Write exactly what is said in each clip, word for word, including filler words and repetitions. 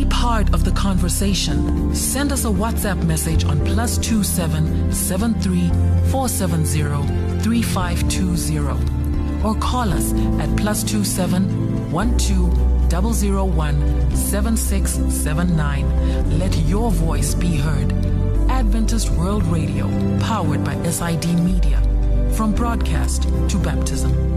part of the conversation. Send us a WhatsApp message on plus two seven seven three four seven zero three five two zero or call us at plus two seven one two zero zero one seven six seven nine. Let your voice be heard. Adventist World Radio, powered by S I D Media. From broadcast to baptism.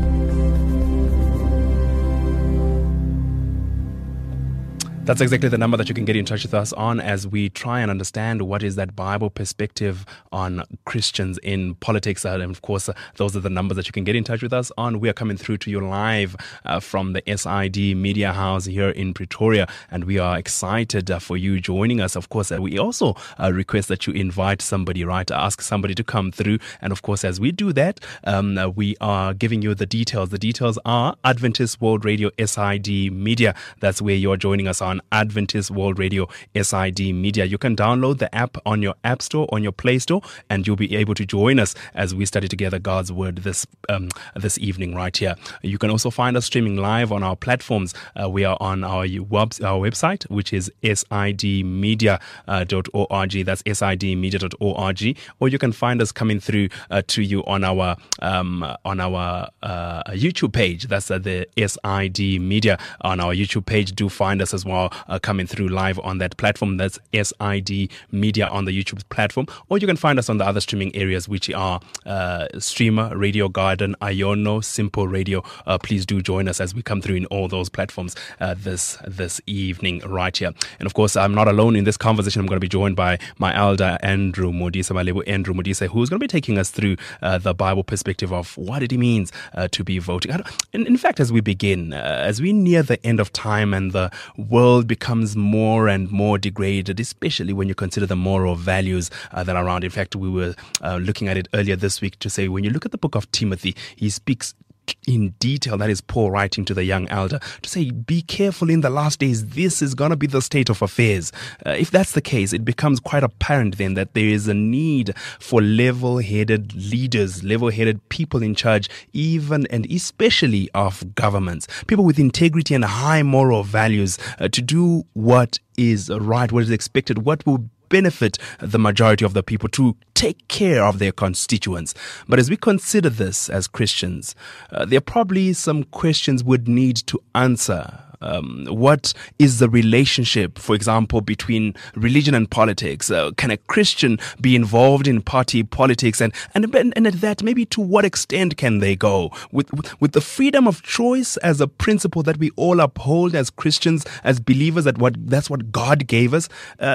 That's exactly the number that you can get in touch with us on as we try and understand what is that Bible perspective on Christians in politics. Uh, and of course, uh, those are the numbers that you can get in touch with us on. We are coming through to you live uh, from the S I D Media House here in Pretoria, and we are excited uh, for you joining us. Of course, uh, we also uh, request that you invite somebody, right? Ask somebody to come through. And of course, as we do that, um, uh, we are giving you the details. The details are Adventist World Radio S I D Media. That's where you're joining us on. Adventist World Radio S I D Media. You can download the app on your App Store, on your Play Store, and you'll be able to join us as we study together God's Word this um, this evening right here. You can also find us streaming live on our platforms. Uh, we are on our, web, our website, which is S I D media dot org. That's S I D media dot org. Or you can find us coming through uh, to you on our um, on our uh, YouTube page. That's uh, the S I D Media on our YouTube page. Do find us as well. Uh, coming through live on that platform. That's S I D Media on the YouTube platform. Or you can find us on the other streaming areas, which are uh, Streamer, Radio Garden, Iono, Simple Radio. Uh, please do join us as we come through in all those platforms uh, this this evening right here. And of course, I'm not alone in this conversation. I'm going to be joined by my elder, Andrew Modise, my label Andrew Modise, who's going to be taking us through uh, the Bible perspective of what it means uh, to be voting. In, in fact, as we begin, uh, as we near the end of time and the world becomes more and more degraded, especially when you consider the moral values uh, that are around. In fact, we were uh, looking at it earlier this week to say, when you look at the book of Timothy, he speaks in detail, that is Paul writing to the young elder, to say, be careful in the last days. This is going to be the state of affairs. Uh, if that's the case, it becomes quite apparent then that there is a need for level-headed leaders, level-headed people in charge, even and especially of governments, people with integrity and high moral values uh, to do what is right, what is expected, what will benefit the majority of the people, to take care of their constituents. But as we consider this as Christians, uh, there are probably some questions we'd need to answer. Um, what is the relationship, for example, between religion and politics? Uh, can a Christian be involved in party politics? And, and, and at that, maybe to what extent can they go? With, with the freedom of choice as a principle that we all uphold as Christians, as believers, that what that's what God gave us,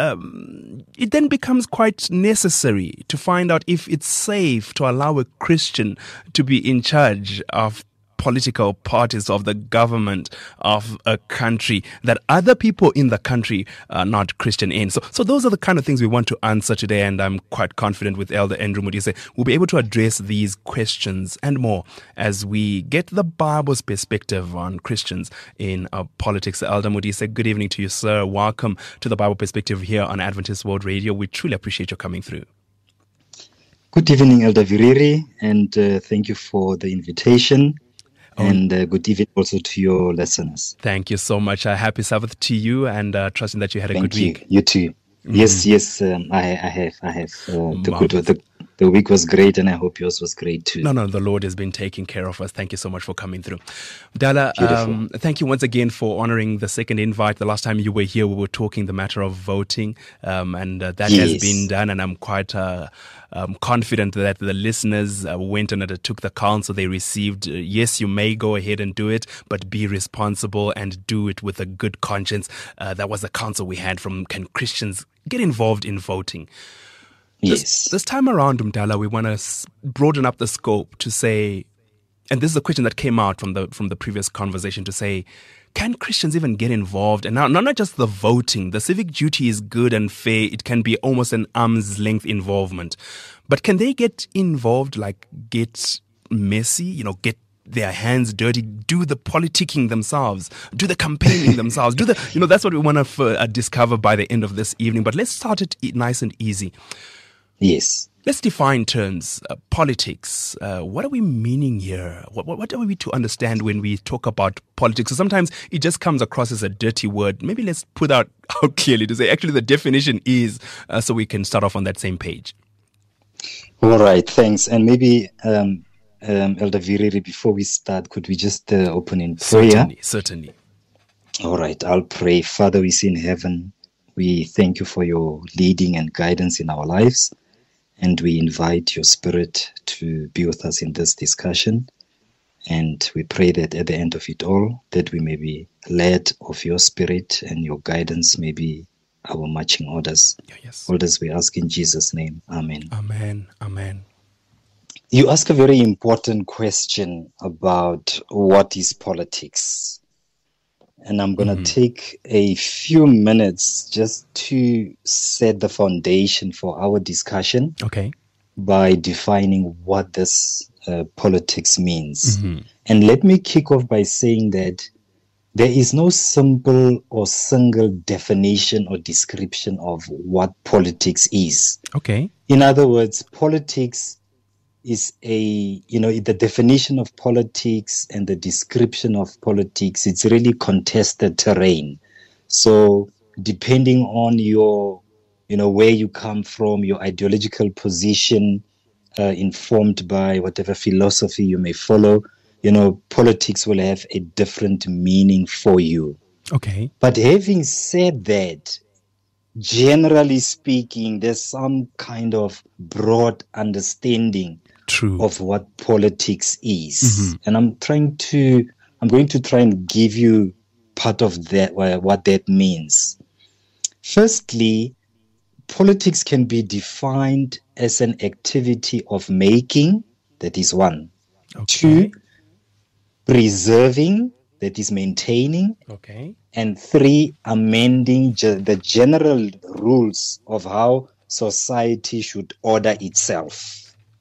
um, it then becomes quite necessary to find out if it's safe to allow a Christian to be in charge of political parties, of the government of a country that other people in the country are not Christian in. So, so those are the kind of things we want to answer today, and I'm quite confident with Elder Andrew Modise we'll be able to address these questions and more as we get the Bible's perspective on Christians in uh, politics. Elder Modise, good evening to you, sir. Welcome to the Bible Perspective here on Adventist World Radio. We truly appreciate your coming through. Good evening, Elder Viriri, and uh, thank you for the invitation. Oh. And uh, good evening also to your listeners. Thank you so much. Uh, happy Sabbath to you, and uh, trusting that you had a Thank good you. week. You too. Mm-hmm. Yes, yes, um, I, I have. I have. Uh, the, good, the, the week was great, and I hope yours was great too. No, no, the Lord has been taking care of us. Thank you so much for coming through. Dala, um, thank you once again for honoring the second invite. The last time you were here, we were talking the matter of voting, um, and uh, that yes. has been done, and I'm quite... Uh, I'm confident that the listeners uh, went and uh, took the counsel they received. Uh, yes, you may go ahead and do it, but be responsible and do it with a good conscience. Uh, that was the counsel we had from Can Christians Get Involved in Voting? Yes. This, this time around, Mdala, we want to s- broaden up the scope to say, and this is a question that came out from the from the previous conversation, to say, can Christians even get involved? And now, not, not just the voting. The civic duty is good and fair. It can be almost an arm's length involvement. But can they get involved, like get messy, you know, get their hands dirty, do the politicking themselves, do the campaigning themselves, do the, you know, that's what we want to uh, discover by the end of this evening. But let's start it nice and easy. Yes. Let's define terms. Uh, politics. Uh, what are we meaning here? What, what, what are we to understand when we talk about politics? So sometimes it just comes across as a dirty word. Maybe let's put out, out clearly to say actually the definition is uh, so we can start off on that same page. All right, thanks. And maybe, um, um, Elder Viriri, before we start, could we just uh, open in prayer? Certainly, certainly. All right, I'll pray. Father, we see in heaven, we thank you for your leading and guidance in our lives. And we invite your Spirit to be with us in this discussion. And we pray that at the end of it all, that we may be led of your Spirit and your guidance may be our marching orders. Yeah, yes. All this we ask in Jesus' name. Amen. Amen. Amen. You ask a very important question about what is politics. And I'm going to mm-hmm. take a few minutes just to set the foundation for our discussion. Okay. By defining what this uh, politics means. Mm-hmm. And let me kick off by saying that there is no simple or single definition or description of what politics is. Okay. In other words, politics is a, you know, the definition of politics and the description of politics, it's really contested terrain. So depending on your, you know, where you come from, your ideological position, uh, informed by whatever philosophy you may follow, you know, politics will have a different meaning for you. Okay. But having said that, generally speaking, there's some kind of broad understanding True. of what politics is. Mm-hmm. And I'm trying to, I'm going to try and give you part of that, what that means. Firstly, politics can be defined as an activity of making, that is one. Okay. Two, preserving, that is maintaining. Okay. And three, amending ge- the general rules of how society should order itself.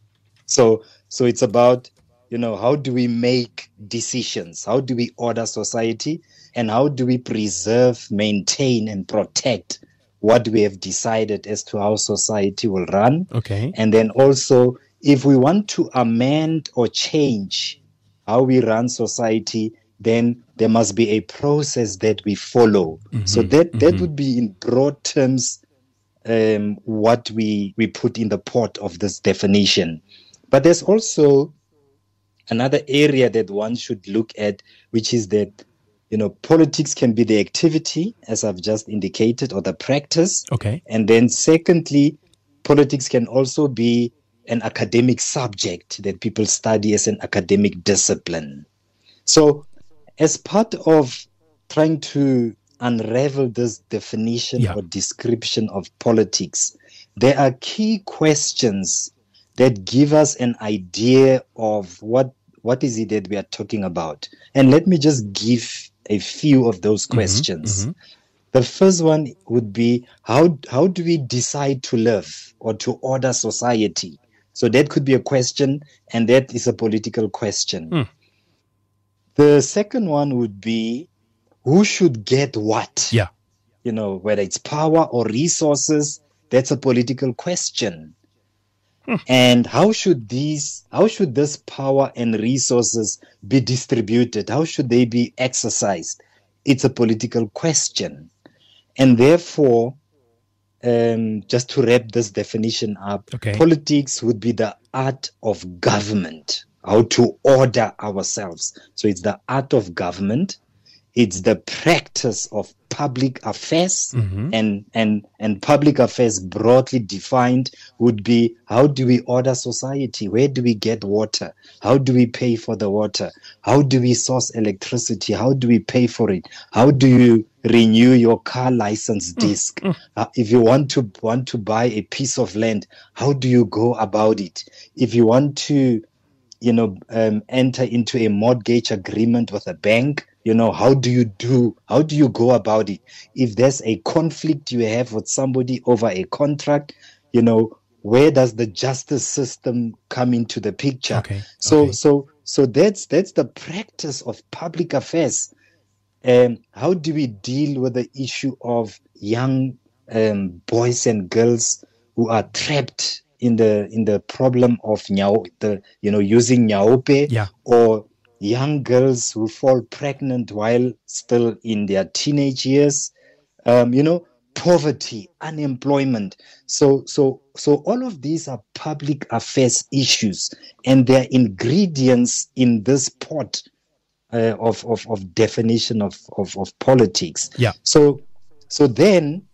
So, so it's about, you know, how do we make decisions? How do we order society? And how do we preserve, maintain, and protect what we have decided as to how society will run? Okay. And then also, if we want to amend or change how we run society, then there must be a process that we follow. Mm-hmm. So that, that mm-hmm. would be in broad terms um, what we, we put in the pot of this definition. But there's also another area that one should look at, which is that, you know, politics can be the activity, as I've just indicated, or the practice. Okay. And then secondly, politics can also be an academic subject that people study as an academic discipline. So as part of trying to unravel this definition yeah. or description of politics, there are key questions that give us an idea of what what is it that we are talking about. And let me just give a few of those questions. Mm-hmm, mm-hmm. The first one would be, how how do we decide to live or to order society? So that could be a question, and that is a political question. Mm. The second one would be, who should get what? Yeah. You know, whether it's power or resources, that's a political question. Hmm. And how should these, how should this power and resources be distributed? How should they be exercised? It's a political question. And therefore, um, just to wrap this definition up, okay. politics would be the art of government, how to order ourselves. So it's the art of government. It's the practice of public affairs, mm-hmm. and, and, and public affairs broadly defined would be, how do we order society? Where do we get water? How do we pay for the water? How do we source electricity? How do we pay for it? How do you renew your car license disc? Mm-hmm. Uh, if you want to want to buy a piece of land, how do you go about it? If you want to, you know, um, enter into a mortgage agreement with a bank, you know, how do you do, how do you go about it? If there's a conflict you have with somebody over a contract, you know, where does the justice system come into the picture? Okay. So, okay. so, so that's, that's the practice of public affairs. Um, how do we deal with the issue of young um, boys and girls who are trapped in the in the problem of nyao, the you know using nyaope, yeah. or young girls who fall pregnant while still in their teenage years, um, you know, poverty, unemployment. So, so, so all of these are public affairs issues, and they're ingredients in this pot uh, of, of of definition of, of of politics. Yeah. So, so then,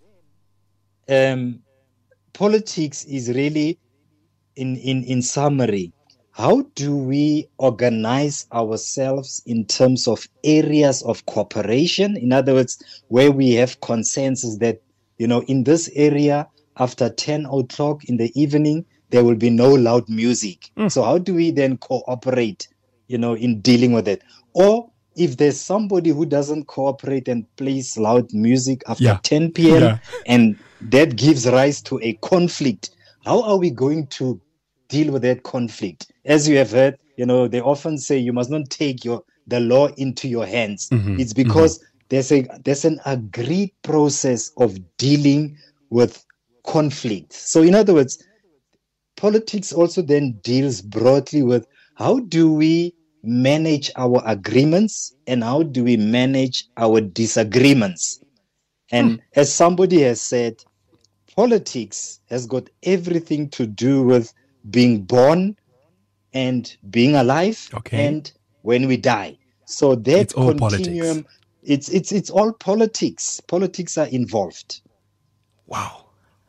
um, politics is really, in in in summary, how do we organize ourselves in terms of areas of cooperation? In other words, where we have consensus that, you know, in this area, after ten o'clock in the evening, there will be no loud music. Mm. So how do we then cooperate, you know, in dealing with it? Or if there's somebody who doesn't cooperate and plays loud music after yeah. ten p.m. Yeah. and that gives rise to a conflict, how are we going to deal with that conflict? As you have heard, you know, they often say you must not take your the law into your hands. Mm-hmm. It's because mm-hmm. there's a there's an agreed process of dealing with conflict. So in other words, politics also then deals broadly with how do we manage our agreements and how do we manage our disagreements. And mm. as somebody has said, politics has got everything to do with being born and being alive, okay. and when we die. So that it's all continuum, politics. it's it's it's all politics. Politics are involved. Wow.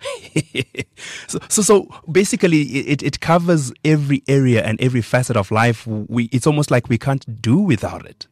so, so so basically it, it covers every area and every facet of life. We it's almost like we can't do without it.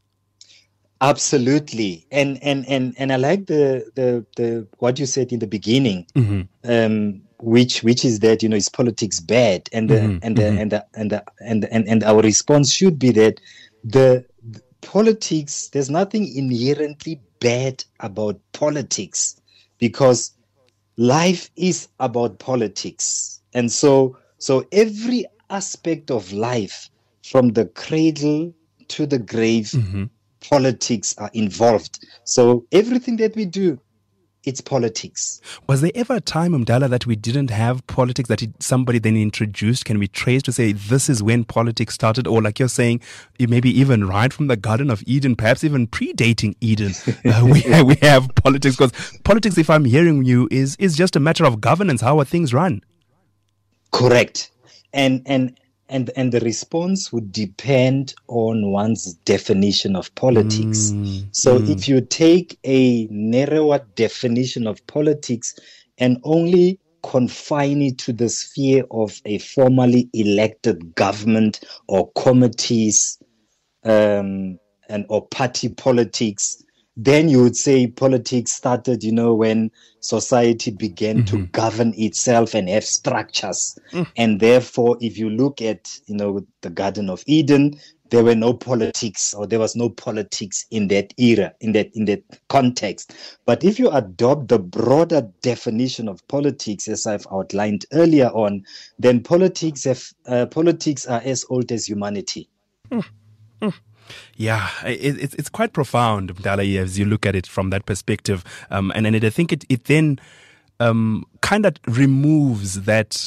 Absolutely. And and and and I like the the the what you said in the beginning. Mm-hmm. Um which which is that, you know, is politics bad? And the, mm-hmm. and, the, mm-hmm. and, the, and, the, and the and and our response should be that the, the politics, there's nothing inherently bad about politics, because life is about politics. And so so every aspect of life, from the cradle to the grave, mm-hmm. politics are involved. So everything that we do, it's politics. Was there ever a time, Mdala, that we didn't have politics, that it, somebody then introduced? Can we trace to say this is when politics started? Or like you're saying, maybe even right from the Garden of Eden, perhaps even predating Eden, uh, we, have, we have politics? Because politics, if I'm hearing you, is is just a matter of governance. How are things run? Correct. And and and and the response would depend on one's definition of politics. Mm, so mm. if you take a narrower definition of politics and only confine it to the sphere of a formally elected government or committees, um, and or party politics, then you would say politics started, you know, when society began mm-hmm. to govern itself and have structures. Mm. And therefore, if you look at, you know, the Garden of Eden, there were no politics, or there was no politics in that era, in that in that context. But if you adopt the broader definition of politics, as I've outlined earlier on, then politics have uh, politics are as old as humanity. Mm. Mm. Yeah, it, it's it's quite profound, Mdala, as you look at it from that perspective. Um, and, and it, I think it, it then um, kind of removes that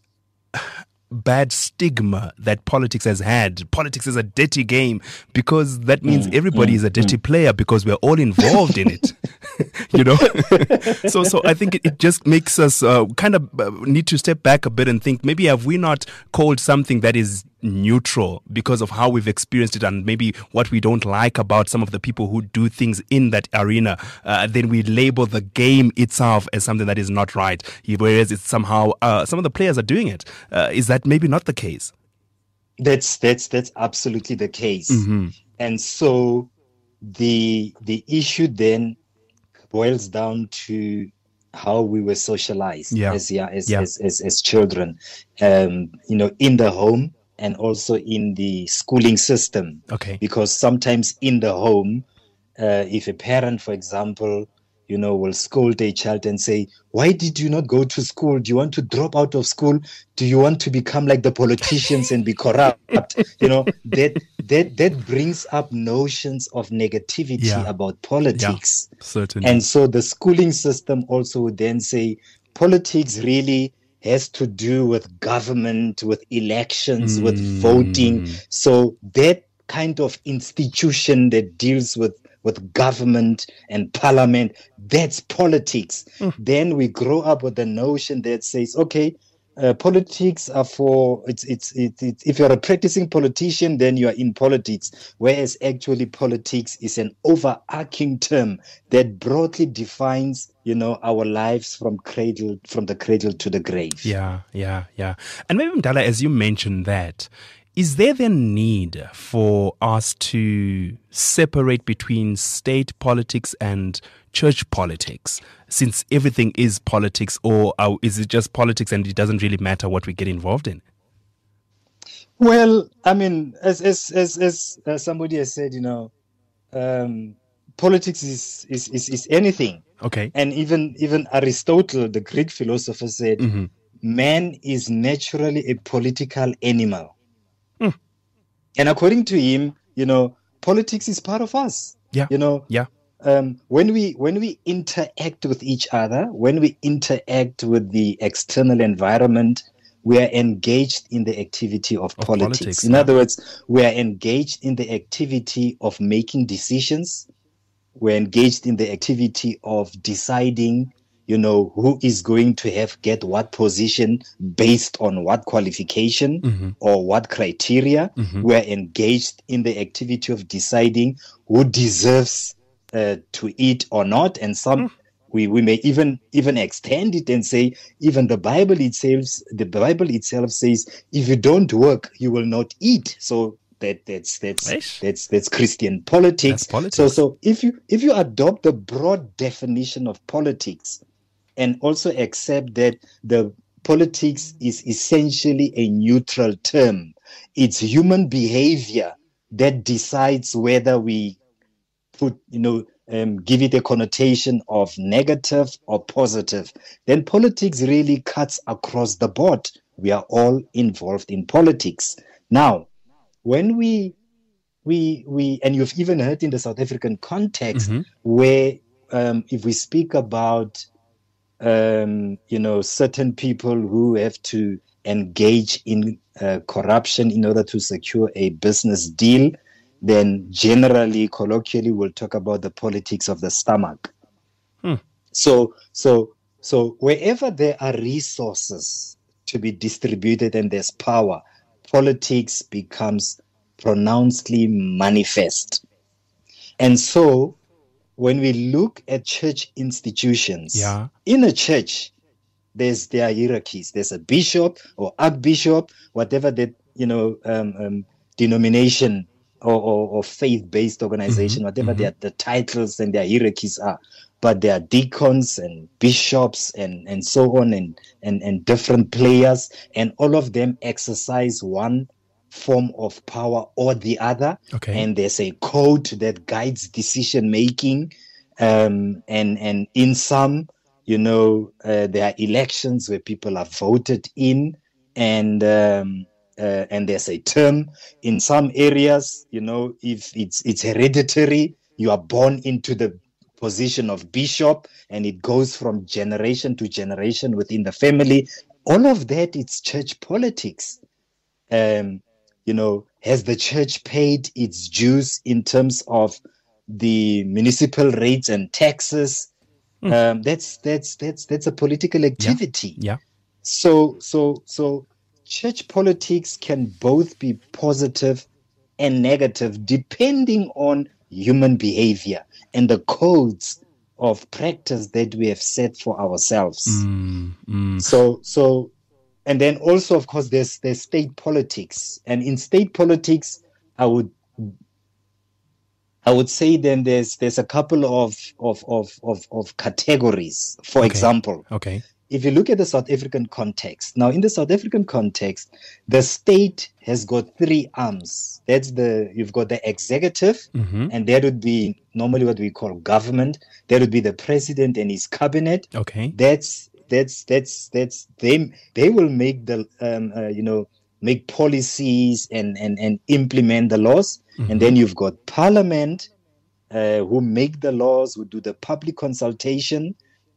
bad stigma that politics has had. Politics is a dirty game, because that means mm, everybody mm, is a dirty mm. player, because we're all involved in it. You know? so so I think it, it just makes us uh, kind of uh, need to step back a bit and think, maybe have we not called something that is neutral because of how we've experienced it, and maybe what we don't like about some of the people who do things in that arena, uh, then we label the game itself as something that is not right, whereas it's somehow uh, some of the players are doing it. Uh, is that maybe not the case? That's that's that's absolutely the case. Mm-hmm. And so the the issue then boils down to how we were socialized yeah. as yeah as, yeah. as as as children, um, you know, in the home, and also in the schooling system. Okay. Because sometimes in the home, uh, if a parent, for example, you know, will scold a child and say, why did you not go to school? Do you want to drop out of school? Do you want to become like the politicians and be corrupt? You know, that that that brings up notions of negativity yeah. about politics. Yeah, certainly. And so the schooling system also would then say, politics really has to do with government, with elections, Mm. with voting. So that kind of institution that deals with, with government and parliament, that's politics. Mm. Then we grow up with the notion that says, okay, uh, politics are for, it's, it's, it's, it's, if you're a practicing politician, then you are in politics. Whereas actually politics is an overarching term that broadly defines, you know, our lives from cradle, from the cradle to the grave. Yeah, yeah, yeah. And maybe, Mdala, as you mentioned that, is there the need for us to separate between state politics and church politics, since everything is politics, or uh, is it just politics and it doesn't really matter what we get involved in? Well, I mean, as as as as uh, somebody has said, you know, um, politics is, is is is anything. Okay. And even even Aristotle, the Greek philosopher, said, Mm-hmm. man is naturally a political animal. Mm. And according to him, you know, politics is part of us. Yeah. You know, Yeah. um, when we when we interact with each other, when we interact with the external environment, we are engaged in the activity of, Of politics. politics, In yeah. other words, we are engaged in the activity of making decisions. We're engaged in the activity of deciding, you know, who is going to have get what position based on what qualification Mm-hmm. or what criteria. Mm-hmm. We're engaged in the activity of deciding who deserves uh, to eat or not. And some, we, we may even even extend it and say, even the Bible itself, the Bible itself says, if you don't work, you will not eat. So that that's that's Eish. that's that's Christian politics. That's politics. So so if you if you adopt the broad definition of politics, and also accept that the politics is essentially a neutral term, it's human behavior that decides whether we put, you know, um, give it a connotation of negative or positive, then politics really cuts across the board. We are all involved in politics. Now, when we, we, we, and you've even heard in the South African context, Mm-hmm. where um, if we speak about, um, you know, certain people who have to engage in uh, corruption in order to secure a business deal, then generally, colloquially, we'll talk about the politics of the stomach. Hmm. So, so, so wherever there are resources to be distributed and there's power, politics becomes pronouncedly manifest. And so, when we look at church institutions, Yeah. in a church, there's there are hierarchies. There's a bishop or archbishop, whatever that, you know, um, um, denomination or, or, or faith-based organization, Mhm, whatever mhm. their the titles and their hierarchies are. But there are deacons and bishops and, and so on, and, and, and different players, and all of them exercise one form of power or the other. Okay. And there's a code that guides decision making. Um, and, and in some, you know, uh, there are elections where people are voted in, and um, uh, and there's a term. In some areas, you know, if it's it's hereditary, you are born into the position of bishop, and it goes from generation to generation within the family. All of that, it's church politics. Um, you know, has the church paid its dues in terms of the municipal rates and taxes? Mm. Um, that's that's that's that's a political activity. Yeah. So so so church politics can both be positive and negative depending on human behavior and the codes of practice that we have set for ourselves. Mm, mm. So so and then also, of course, there's there's state politics. And in state politics, I would I would say then there's there's a couple of of of of, of categories. For Okay. example, Okay. if you look at the South African context, now in the South African context, the state has got three arms. That's the you've got the executive, Mm-hmm. and that would be normally what we call government. That would be the president and his cabinet. Okay. That's that's that's that's they they will make the um uh, you know make policies and and and implement the laws. Mhm. And then you've got parliament, uh, who make the laws, who do the public consultation,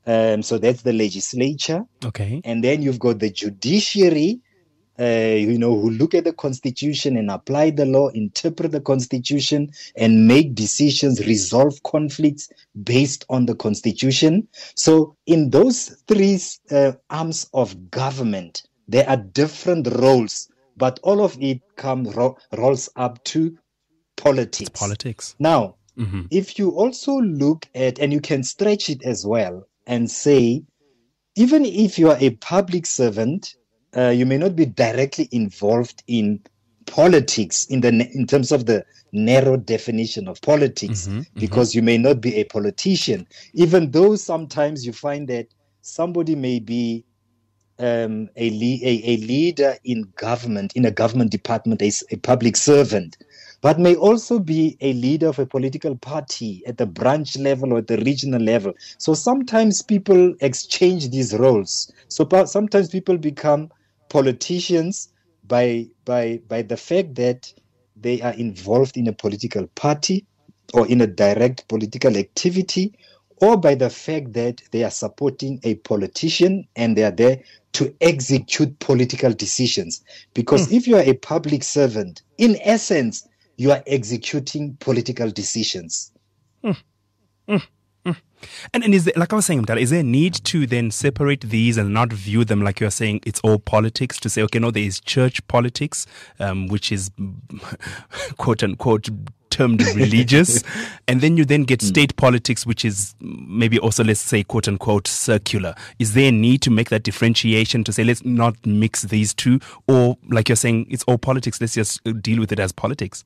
Um, so that's the legislature. Okay. And then you've got the judiciary, uh, you know, who look at the constitution and apply the law, interpret the constitution, and make decisions, resolve conflicts based on the constitution. So in those three uh, arms of government, there are different roles, but all of it comes ro- rolls up to politics. It's politics. Now, mm-hmm. if you also look at, and you can stretch it as well and say, even if you are a public servant, uh, you may not be directly involved in politics in the in terms of the narrow definition of politics, mm-hmm. because mm-hmm. you may not be a politician, even though sometimes you find that somebody may be um, a, le- a, a leader in government, in a government department, a, a public servant, but may also be a leader of a political party at the branch level or at the regional level. So sometimes people exchange these roles. So pa- sometimes people become politicians by by by the fact that they are involved in a political party or in a direct political activity, or by the fact that they are supporting a politician and they are there to execute political decisions. Because mm. if you are a public servant, in essence, you are executing political decisions. Mm. Mm. Mm. And, and is there, like I was saying, is there a need to then separate these and not view them like you're saying it's all politics, to say, okay, no, there is church politics, um, which is quote unquote termed religious, and then you then get state mm. politics, which is maybe also, let's say, quote unquote secular. Is there a need to make that differentiation to say, let's not mix these two, or like you're saying, it's all politics, let's just deal with it as politics?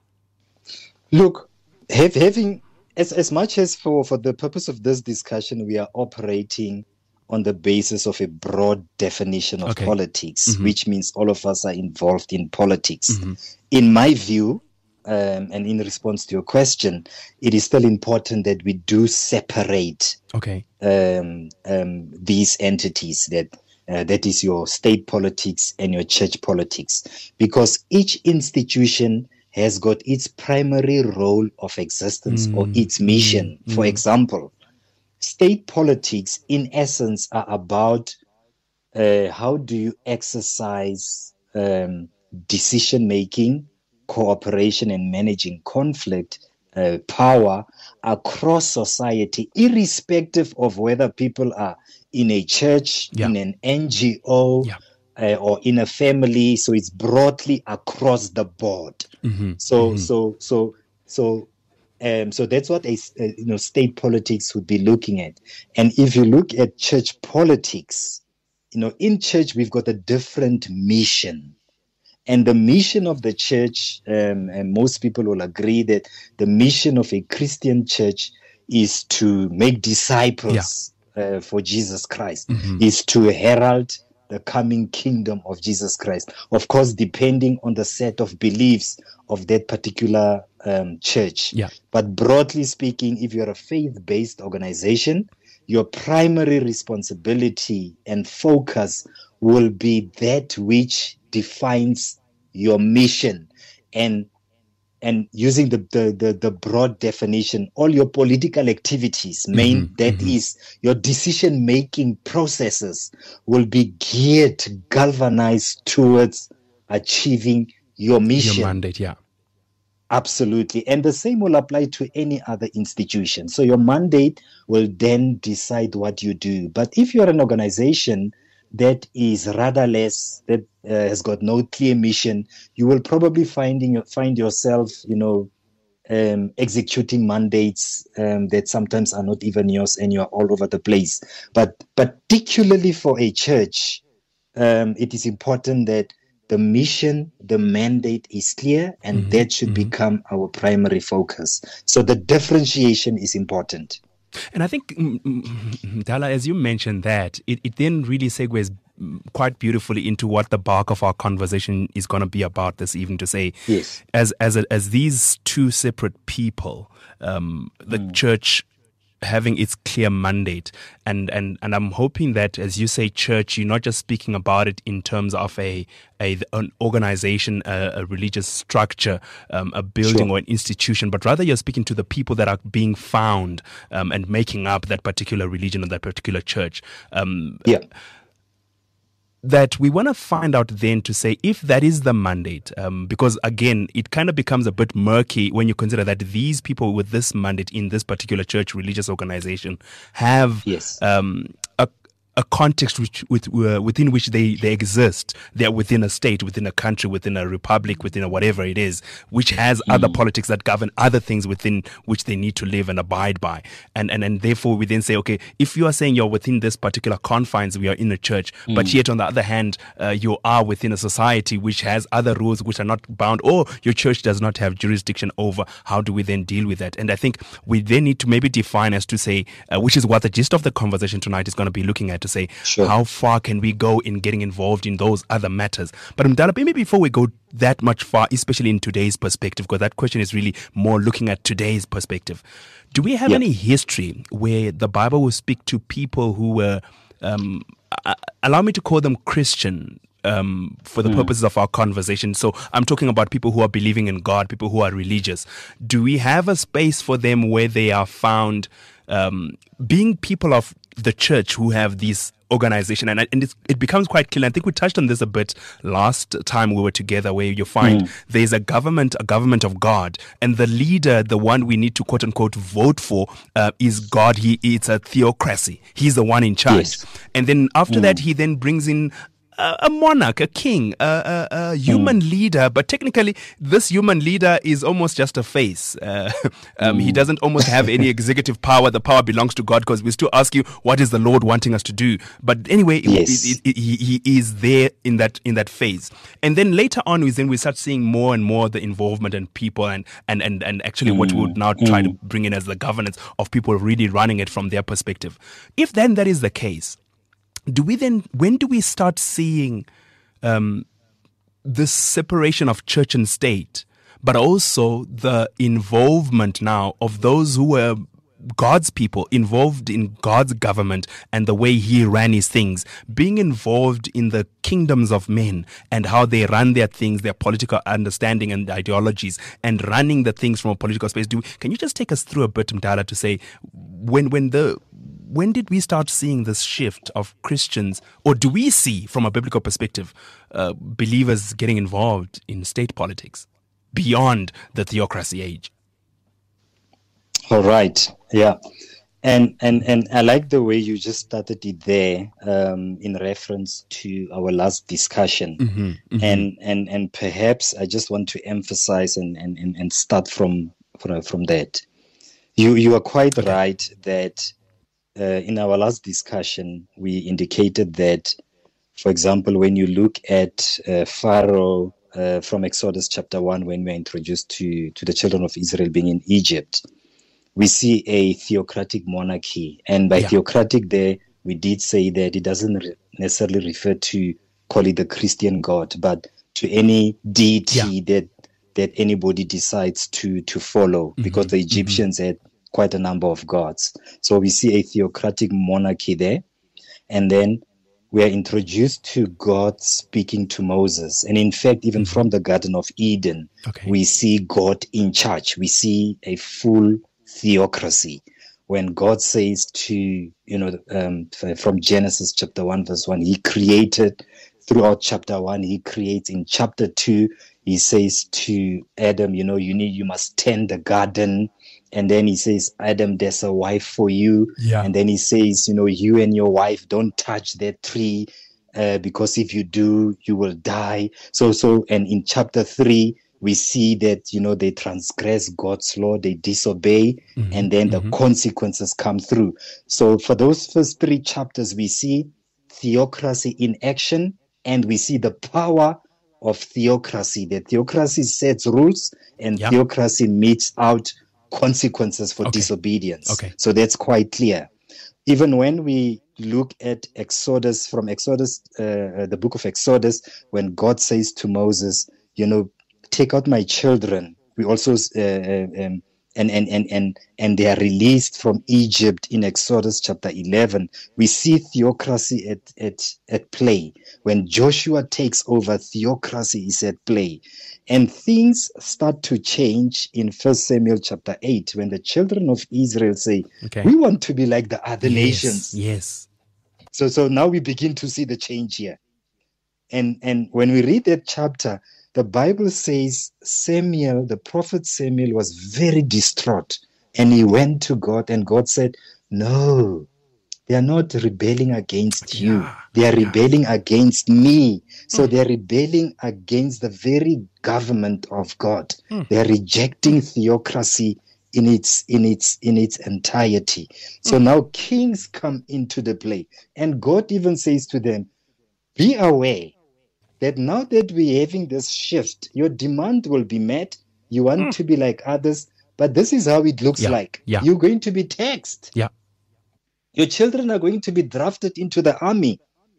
Look, have, having as as much as for, for the purpose of this discussion, we are operating on the basis of a broad definition of okay. politics, mm-hmm. which means all of us are involved in politics. Mm-hmm. In my view, um, and in response to your question, it is still important that we do separate okay. um, um, these entities, that uh, that is your state politics and your church politics, because each institution has got its primary role of existence mm. or its mission. Mm. For example, state politics, in essence, are about uh, how do you exercise um, decision-making, cooperation, and managing conflict, uh, power across society, irrespective of whether people are in a church, yeah. in an N G O, yeah. uh, or in a family. So it's broadly across the board. Mm-hmm. So, mm-hmm. so, so, so. Um, so that's what a, uh, you know state politics would be looking at. And if you look at church politics, you know, in church we've got a different mission. And the mission of the church, um, and most people will agree that the mission of a Christian church is to make disciples yeah. uh, for Jesus Christ, mm-hmm. is to herald the coming kingdom of Jesus Christ. Of course, depending on the set of beliefs of that particular um, church. Yeah. But broadly speaking, if you're a faith-based organization, your primary responsibility and focus will be that which defines your mission. And and using the, the, the, the broad definition, all your political activities, main mm-hmm, that mm-hmm. is your decision-making processes will be geared, galvanized towards achieving your mission. Your mandate, yeah. Absolutely. And the same will apply to any other institution. So your mandate will then decide what you do. But if you're an organization that is rudderless, that uh, has got no clear mission, you will probably finding find yourself, you know, um, executing mandates um, that sometimes are not even yours, and you're all over the place. But particularly for a church, um, it is important that the mission, the mandate is clear, and mm-hmm. that should mm-hmm. become our primary focus. So the differentiation is important. And I think, Dala, as you mentioned that, it, it then really segues quite beautifully into what the bulk of our conversation is going to be about this evening, to say, yes. as as a, as these two separate people, um, the mm. church having its clear mandate. And, and, and I'm hoping that, as you say, church, you're not just speaking about it in terms of a, a an organization, a, a religious structure, um, a building Sure. or an institution, but rather you're speaking to the people that are being found um, and making up that particular religion or that particular church. Um, Yeah. that we want to find out then to say if that is the mandate, um, because again, it kind of becomes a bit murky when you consider that these people with this mandate in this particular church religious organization have Yes. um, a a context which, with, uh, within which they, they exist. They're within a state, within a country, within a republic, within a whatever it is, which has other politics that govern other things within which they need to live and abide by. And, and, and therefore we then say, okay, if you are saying you're within this particular confines, we are in a church, but yet on the other hand, uh, you are within a society which has other rules which are not bound, or your church does not have jurisdiction over, how do we then deal with that? And I think we then need to maybe define as to say, uh, which is what the gist of the conversation tonight is going to be looking at, to say, Sure. how far can we go in getting involved in those other matters? But Mdala, maybe before we go that much far, especially in today's perspective, because that question is really more looking at today's perspective, do we have Yeah. any history where the Bible will speak to people who were, um, uh, allow me to call them Christian, Um, for the Mm. purposes of our conversation? So I'm talking about people who are believing in God, people who are religious. Do we have a space for them where they are found um, being people of the church who have these organization? And, and it's, it becomes quite clear. I think we touched on this a bit last time we were together, where you find Mm. there's a government, a government of God, and the leader, the one we need to quote unquote vote for, uh, is God. He It's a theocracy. He's the one in charge. Yes. And then after that, he then brings in a, a monarch, a king, a, a, a human leader, but technically this human leader is almost just a face. Uh, um, He doesn't almost have any executive power. The power belongs to God, because we still ask you, what is the Lord wanting us to do? But anyway, Yes. it, it, it, he, he is there in that in that phase. And then later on, we then we start seeing more and more the involvement and people and and and, and actually what we would now try to bring in as the governance of people really running it from their perspective. If then that is the case, do we then, when do we start seeing um, this separation of church and state, but also the involvement now of those who were God's people, involved in God's government and the way he ran his things, being involved in the kingdoms of men and how they run their things, their political understanding and ideologies, and running the things from a political space? Do Can you just take us through a bit, Mdala, to say, when when the when did we start seeing this shift of Christians, or do we see, from a biblical perspective, uh, believers getting involved in state politics beyond the theocracy age? All right. Yeah. And and and I like the way you just started it there, um, in reference to our last discussion. Mm-hmm, mm-hmm. And and and perhaps I just want to emphasize and and, and, and start from, from from that. You you are quite Okay. right that uh, in our last discussion we indicated that, for example, when you look at uh, Pharaoh uh, from Exodus chapter one, when we're introduced to to the children of Israel being in Egypt, we see a theocratic monarchy. And by Yeah. theocratic there, we did say that it doesn't re- necessarily refer to, call it the Christian God, but to any deity Yeah. that that anybody decides to to follow, because the Egyptians had quite a number of gods. So we see a theocratic monarchy there. And then we are introduced to God speaking to Moses. And in fact, even from the Garden of Eden, Okay. we see God in charge. We see a full theocracy. When God says to, you know, um, f- from Genesis chapter one, verse one, he created throughout chapter one, he creates. In chapter two, he says to Adam, you know, you need, you must tend the garden. And then he says, Adam, there's a wife for you. Yeah. And then he says, you know, you and your wife don't touch that tree, uh, because if you do, you will die. So, so, and in chapter three, we see that, you know, they transgress God's law, they disobey, Mm-hmm, and then the mm-hmm. consequences come through. So for those first three chapters, we see theocracy in action, and we see the power of theocracy. The theocracy sets rules, and Yeah. theocracy metes out consequences for Okay. disobedience. Okay. So that's quite clear. Even when we look at Exodus, from Exodus, uh, the book of Exodus, when God says to Moses, you know, take out my children, we also uh, um, and, and, and, and, and they are released from Egypt in Exodus chapter eleven, we see theocracy at, at, at play. When Joshua takes over, theocracy is at play. And things start to change in First Samuel chapter eight, when the children of Israel say, okay, we want to be like the other yes, nations. Yes. So, so now we begin to see the change here. And, and when we read that chapter, the Bible says Samuel, the prophet Samuel, was very distraught. And he went to God, and God said, no, they are not rebelling against you. Yeah, they are yeah. rebelling against me. So mm. they are rebelling against the very government of God. Mm. They are rejecting mm. theocracy in its in its in its entirety. So mm. now kings come into the play. And God even says to them, be aware that now that we're having this shift, your demand will be met. You want mm. to be like others, but this is how it looks yeah. like. Yeah. You're going to be taxed. Yeah. Your children are going to be drafted into the army.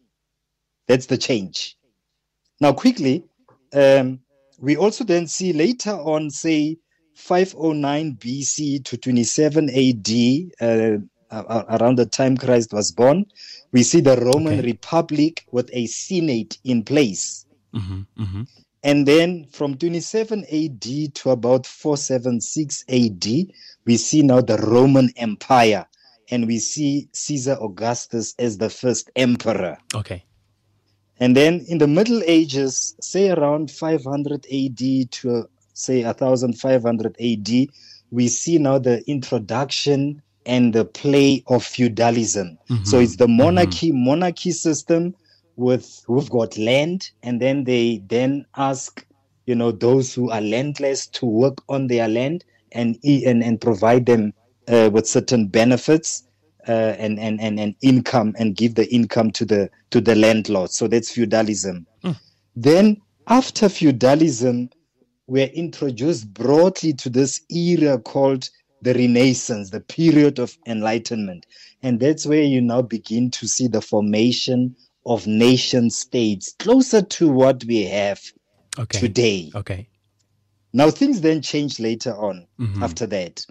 That's the change. Now, quickly, um, we also then see later on, say, five oh nine B C to twenty-seven A D, uh, around the time Christ was born, we see the Roman okay. Republic with a Senate in place. Mm-hmm, mm-hmm. And then from twenty-seven A D to about four seventy-six A D, we see now the Roman Empire. And we see Caesar Augustus as the first emperor. Okay. And then in the Middle Ages, say around five hundred A D to uh, say fifteen hundred A D, we see now the introduction and the play of feudalism. Mm-hmm. So it's the monarchy, mm-hmm. monarchy system with who've got land, and then they then ask, you know, those who are landless to work on their land and and, and provide them uh, with certain benefits uh, and, and, and, and income, and give the income to the to the landlord. So that's feudalism. Mm. Then after feudalism, we're introduced broadly to this era called the Renaissance, the period of enlightenment. And that's where you now begin to see the formation of nation states closer to what we have okay. today. Okay. Now, things then change later on mm-hmm. after that,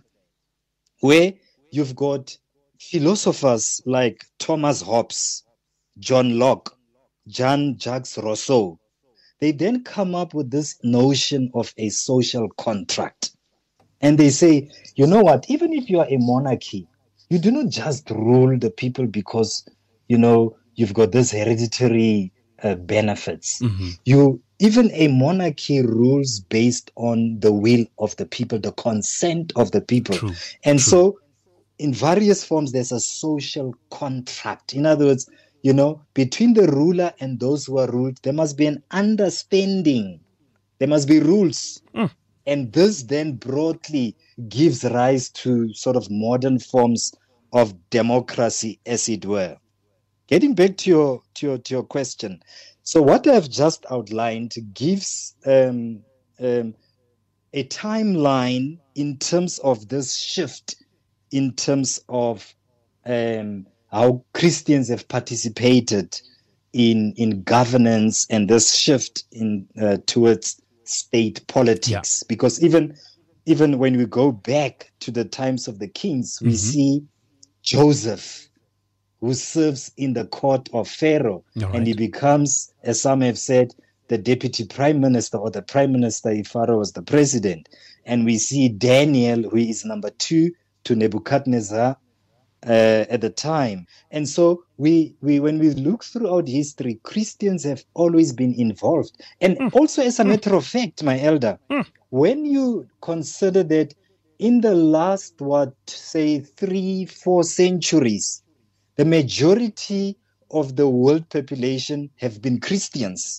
where you've got philosophers like Thomas Hobbes, John Locke, Jean-Jacques Rousseau. They then come up with this notion of a social contract. And they say, you know what, even if you are a monarchy, you do not just rule the people because, you know, you've got this hereditary uh, benefits. Mm-hmm. You even a monarchy rules based on the will of the people, the consent of the people. True. And True. so in various forms, there's a social contract. In other words, you know, between the ruler and those who are ruled, there must be an understanding. There must be rules. Mm. And this then broadly gives rise to sort of modern forms of democracy, as it were. Getting back to your to your, to your question, so what I've just outlined gives um, um, a timeline in terms of this shift, in terms of um, how Christians have participated in in governance and this shift in uh, towards state politics. Yeah. Because even even when we go back to the times of the kings, we mm-hmm. see Joseph, who serves in the court of Pharaoh, right. and he becomes, as some have said, the deputy prime minister or the prime minister if Pharaoh was the president. And we see Daniel, who is number two to Nebuchadnezzar uh, at the time. And so we, we, when we look throughout history, Christians have always been involved. And mm. also, as a matter of fact, my elder, mm. when you consider that in the last, what, say, three, four centuries, the majority of the world population have been Christians.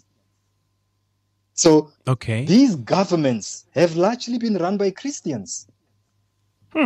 So okay. these governments have largely been run by Christians. Hmm.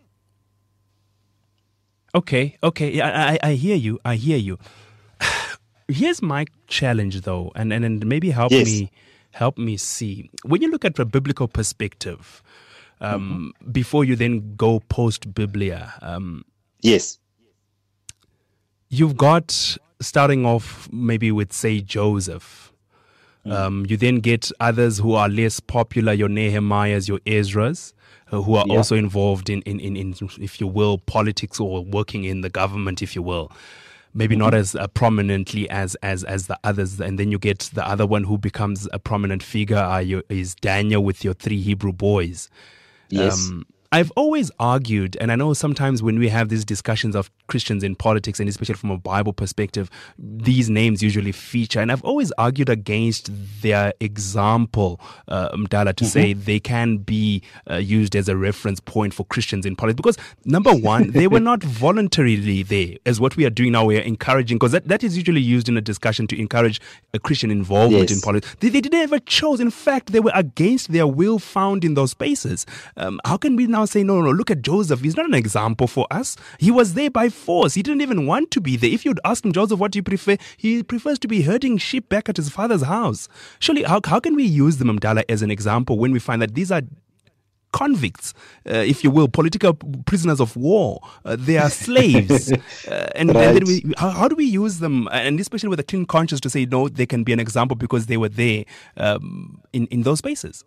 Okay, okay, yeah, I, I hear you, I hear you. Here's my challenge, though, and, and, and maybe help yes. me help me see. When you look at the biblical perspective, um, mm-hmm. before you then go post-Biblia, um, yes, you've got, starting off maybe with, say, Joseph, Um, you then get others who are less popular, your Nehemiahs, your Ezras, uh, who are Yeah. also involved in, in, in, in, if you will, politics or working in the government, if you will. Maybe Mm-hmm. not as uh, prominently as, as as the others. And then you get the other one who becomes a prominent figure uh, you, is Daniel with your three Hebrew boys. Yes. Um, I've always argued, and I know sometimes when we have these discussions of Christians in politics, and especially from a Bible perspective, these names usually feature. And I've always argued against their example, uh, Mdala, to mm-hmm. say they can be uh, used as a reference point for Christians in politics. Because, number one, they were not voluntarily there, as what we are doing now. We are encouraging, because that, that is usually used in a discussion to encourage a Christian involvement Yes. in politics. They, they didn't ever chose. In fact, they were against their will found in those spaces. Um, how can we now say, no, no, look at Joseph. He's not an example for us. He was there by force. He didn't even want to be there. If you'd ask him, Joseph, what do you prefer? He prefers to be herding sheep back at his father's house. Surely, how, how can we use the Mdala as an example when we find that these are convicts, uh, if you will, political prisoners of war? Uh, they are slaves. uh, and, Right. and then we, how, how do we use them, and especially with a clean conscience, to say, no, they can be an example because they were there um, in, in those spaces?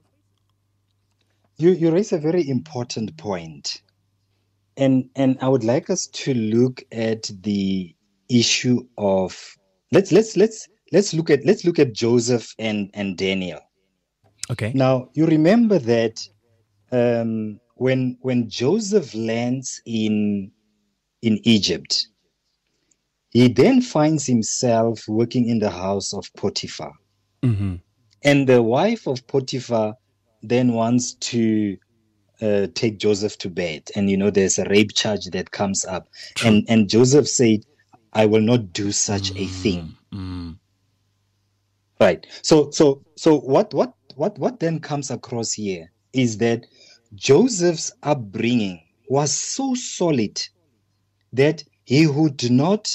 You you raise a very important point. And and I would like us to look at the issue of let's let's let's let's look at let's look at Joseph and, and Daniel. Okay. Now you remember that um, when when Joseph lands in in Egypt, he then finds himself working in the house of Potiphar. Mm-hmm. And the wife of Potiphar then wants to uh, take Joseph to bed. And, you know, there's a rape charge that comes up. And, and Joseph said, I will not do such mm, a thing. Mm. Right. So, so, so what, what, what, what then comes across here is that Joseph's upbringing was so solid that he would not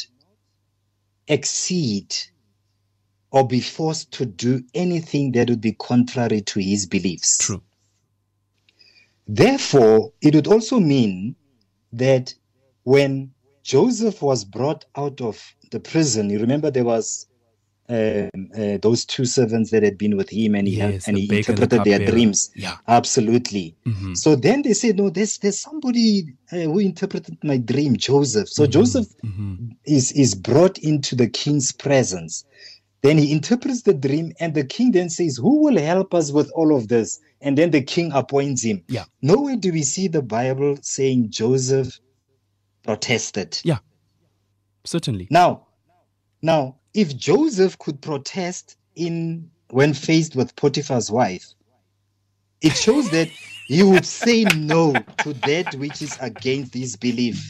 exceed or be forced to do anything that would be contrary to his beliefs. True. Therefore, it would also mean that when Joseph was brought out of the prison, you remember there was uh, uh, those two servants that had been with him, and he, yes, had, and the he interpreted their bearer. dreams. Yeah. Absolutely. Mm-hmm. So then they said, no, there's there's somebody uh, who interpreted my dream, Joseph. So mm-hmm. Joseph mm-hmm. is is brought into the king's presence. Then he interprets the dream, and the king then says, who will help us with all of this? And then the king appoints him. Yeah. Nowhere do we see the Bible saying Joseph protested. Yeah, certainly. Now, now, if Joseph could protest in when faced with Potiphar's wife, it shows that he would say no to that which is against his belief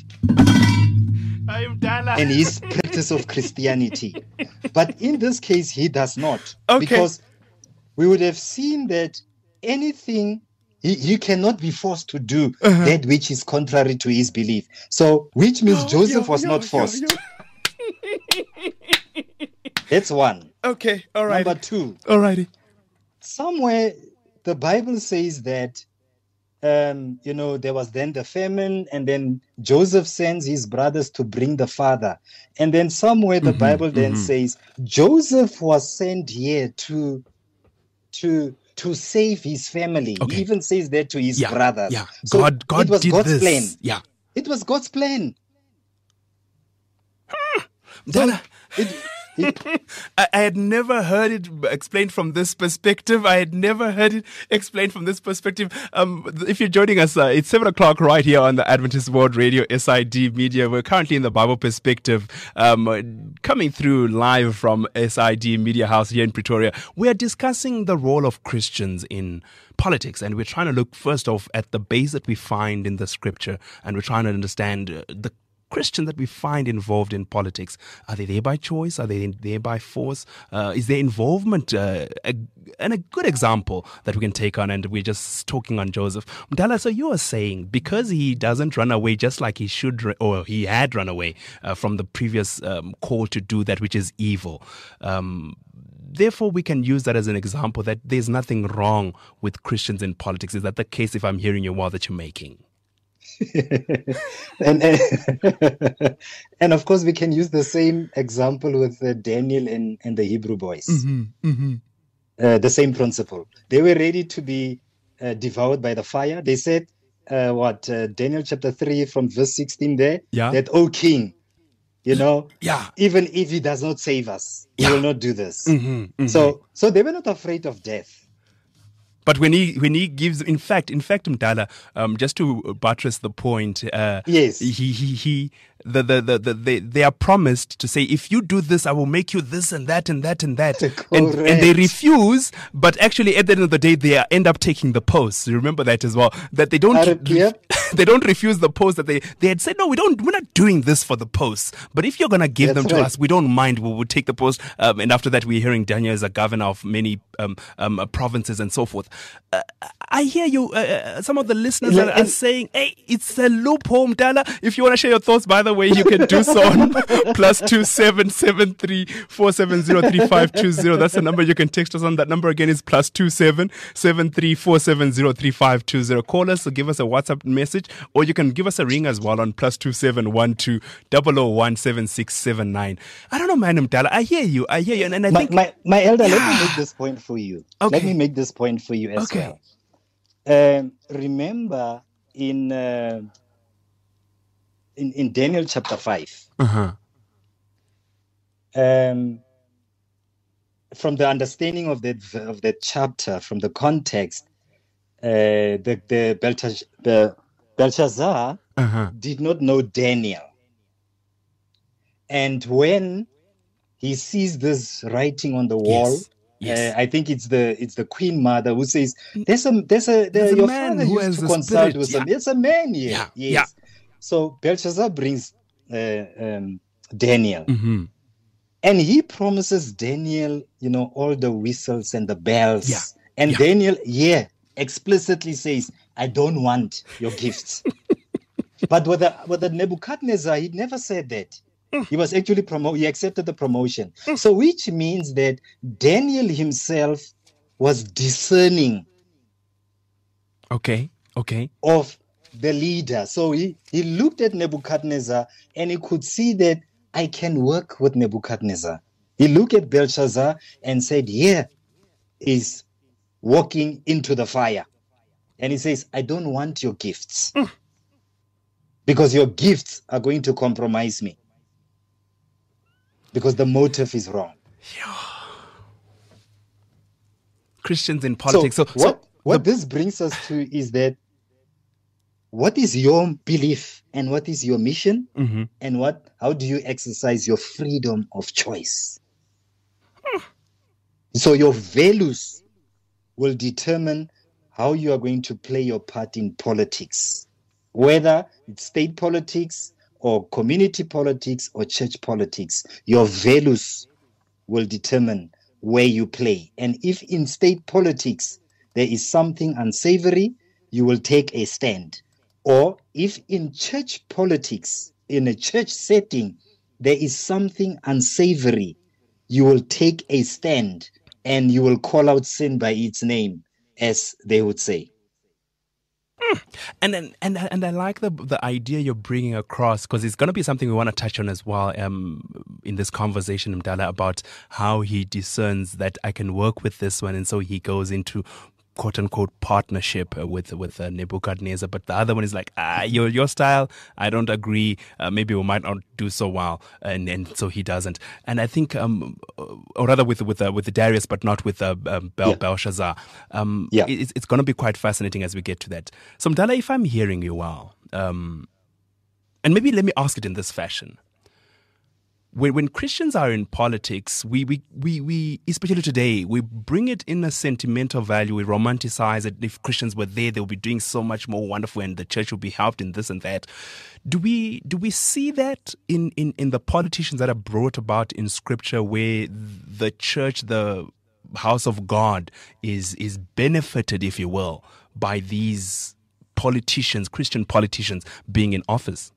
and his practice of Christianity. But in this case, he does not. Okay. Because we would have seen that anything, he, he cannot be forced to do uh-huh. that which is contrary to his belief. So, which means oh, Joseph yo, was yo, not forced. Yo, That's one. Okay, all right. Number two. All righty. Somewhere the Bible says that Um, you know, there was then the famine, and then Joseph sends his brothers to bring the father. And then somewhere the mm-hmm, Bible then mm-hmm. says Joseph was sent here to to to save his family. Okay. He even says that to his yeah, brothers. Yeah. So God, God it was did God's this. plan. Yeah. It was God's plan. So it, it, I, I had never heard it explained from this perspective. I had never heard it explained from this perspective. Um, if you're joining us, uh, it's seven o'clock right here on the Adventist World Radio, S I D Media. We're currently in the Bible Perspective, um, coming through live from S I D Media House here in Pretoria. We are discussing the role of Christians in politics, and we're trying to look first off at the base that we find in the scripture, and we're trying to understand uh, the Christians that we find involved in politics. Are they there by choice? Are they there by force? Uh, is their involvement uh, a, and a good example that we can take on? And we're just talking on Joseph. Mdala, so you are saying because he doesn't run away just like he should, or he had run away uh, from the previous um, call to do that which is evil, um, therefore, we can use that as an example that there's nothing wrong with Christians in politics. Is that the case, if I'm hearing you well, that you're making? and, and and of course we can use the same example with uh, Daniel and, and the Hebrew boys. Mm-hmm, mm-hmm. uh, the same principle. They were ready to be uh, devoured by the fire. They said, uh, what, uh, Daniel chapter three from verse sixteen there, Yeah. that, O king, you know, Yeah. even if he does not save us, he Yeah. will not do this. Mm-hmm, mm-hmm. So, so they were not afraid of death. But when he when he gives, in fact, in fact, Mdala, um, just to buttress the point, uh, Yes. he he he, the the the, the they, they are promised to say, if you do this, I will make you this and that and that and that, and, and they Correct. refuse. But actually, at the end of the day, they are, end up taking the post. You remember that as well. That they don't. I re- yep. They don't refuse the post that they, they had said, no, we don't, we're not doing this for the posts. But if you're going to give That's them to right. us, we don't mind. We will take the post. Um, and after that, we're hearing Daniel is a governor of many um, um, uh, provinces and so forth. Uh, I hear you, uh, some of the listeners Yeah, are, are and- saying, hey, it's a loophole, Dala. If you want to share your thoughts, by the way, you can do so on plus two seven seven three four seven zero three five two zero. That's the number you can text us on. That number again is plus two seven seven three four seven zero three five two zero. Call us or give us a WhatsApp message, or you can give us a ring as well on plus two seven one two double oh one seven six seven nine. I don't know, man, Mdala. I hear you. I hear you, and, and I My, think my, my elder, let me make this point for you. Okay. Let me make this point for you as Okay. well. Um, remember in, uh, in in Daniel chapter five, uh-huh. um, from the understanding of that of that chapter, from the context, uh, the the, Beltaz- the Belshazzar Uh-huh. did not know Daniel, and when he sees this writing on the wall, Yes. Yes. uh, I think it's the it's the Queen Mother who says, "There's a there's a There's a your man father who used has to a consult spirit." with Yeah. some. There's a man here." Yeah, Yes. yeah. So Belshazzar brings uh, um, Daniel, Mm-hmm. and he promises Daniel, you know, all the whistles and the bells. Yeah. And Yeah. Daniel, yeah, explicitly says, "I don't want your gifts." But with the, with the Nebuchadnezzar, he never said that. He was actually promoted, he accepted the promotion. So, which means that Daniel himself was discerning Okay. Okay. of the leader. So, he, he looked at Nebuchadnezzar and he could see that I can work with Nebuchadnezzar. He looked at Belshazzar and said, "Here is walking into the fire." And he says, "I don't want your gifts because your gifts are going to compromise me because the motive is wrong." Christians in politics. So, So, so what, what this brings us to is that what is your belief and what is your mission, mm-hmm. and what how do you exercise your freedom of choice? So your values will determine how you are going to play your part in politics, whether it's state politics or community politics or church politics. Your values will determine where you play. And if in state politics there is something unsavory, you will take a stand. Or if in church politics, in a church setting, there is something unsavory, you will take a stand and you will call out sin by its name, as they would say. And and and and I like the the idea you're bringing across, because it's going to be something we want to touch on as well um, in this conversation, Mdala, about how he discerns that I can work with this one, and so he goes into quote unquote partnership uh, with with uh, Nebuchadnezzar, but the other one is like, ah, your your style, I don't agree. Uh, maybe we might not do so well, and and so he doesn't. And I think, um, or rather, with with uh, with Darius, but not with uh, um, Bel- Yeah. Belshazzar. Um, Yeah. it's it's going to be quite fascinating as we get to that. So, Mdala, if I'm hearing you well, um, and maybe let me ask it in this fashion. When, when Christians are in politics, we, we, we, we, especially today, we bring it in a sentimental value. We romanticize it. If Christians were there, they would be doing so much more wonderful, and the church would be helped in this and that. Do we do we see that in, in, in the politicians that are brought about in Scripture, where the church, the house of God, is is benefited, if you will, by these politicians, Christian politicians, being in office?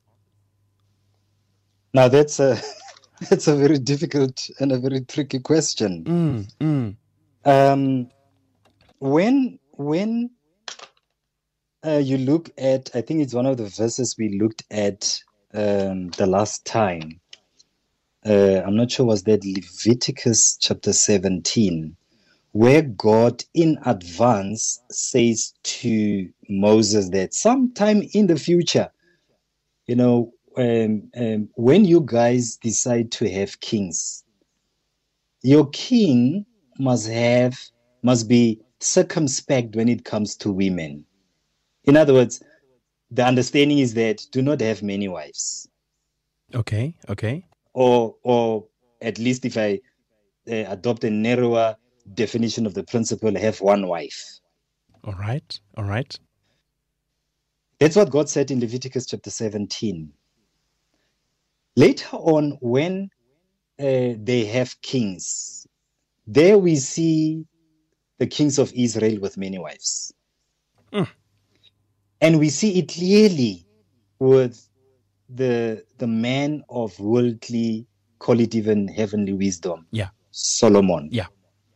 Now, that's a that's a very difficult and a very tricky question. Mm, mm. Um, when when uh, you look at, I think it's one of the verses we looked at um, the last time. Uh, I'm not sure, was that Leviticus chapter seventeen, where God in advance says to Moses that sometime in the future, you know, um, um, when you guys decide to have kings, your king must have, must be circumspect when it comes to women. In other words, the understanding is that do not have many wives. Okay, okay. Or, or at least if I uh, adopt a narrower definition of the principle, have one wife. All right, all right. That's what God said in Leviticus chapter seventeen. Later on, when uh, they have kings, there we see the kings of Israel with many wives. Mm. And we see it clearly with the the man of worldly, call it even heavenly wisdom. Yeah. Solomon. Yeah.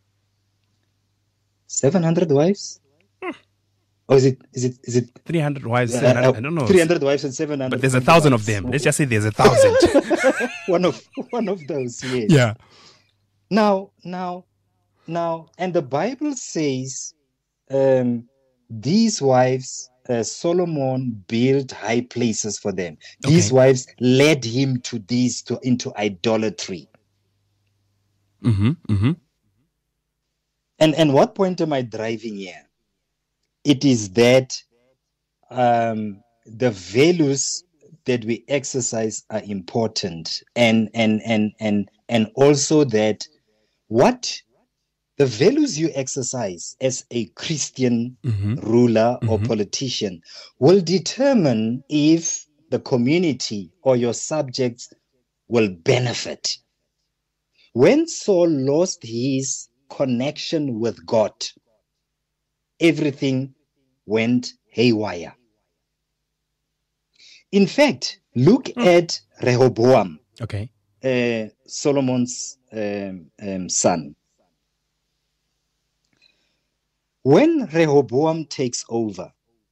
seven hundred wives? Mm. Or is it is it is it three hundred wives, uh, seven hundred, uh, I don't know. three hundred wives and seven hundred. But there's a thousand of them. Let's just say there's a thousand. one of one of those, yes. Yeah. Now, now, now, and the Bible says um, these wives, uh, Solomon built high places for them. These Okay. wives led him to these to into idolatry. Mm-hmm, mm-hmm. And and what point am I driving here? It is that um, the values that we exercise are important, and and and and and also that what the values you exercise as a Christian Mm-hmm. ruler or Mhm. politician will determine if the community or your subjects will benefit. When Saul lost his connection with God, everything went haywire. In fact, look Hmm. at Rehoboam, Okay. uh, Solomon's um, um, son. When Rehoboam takes over,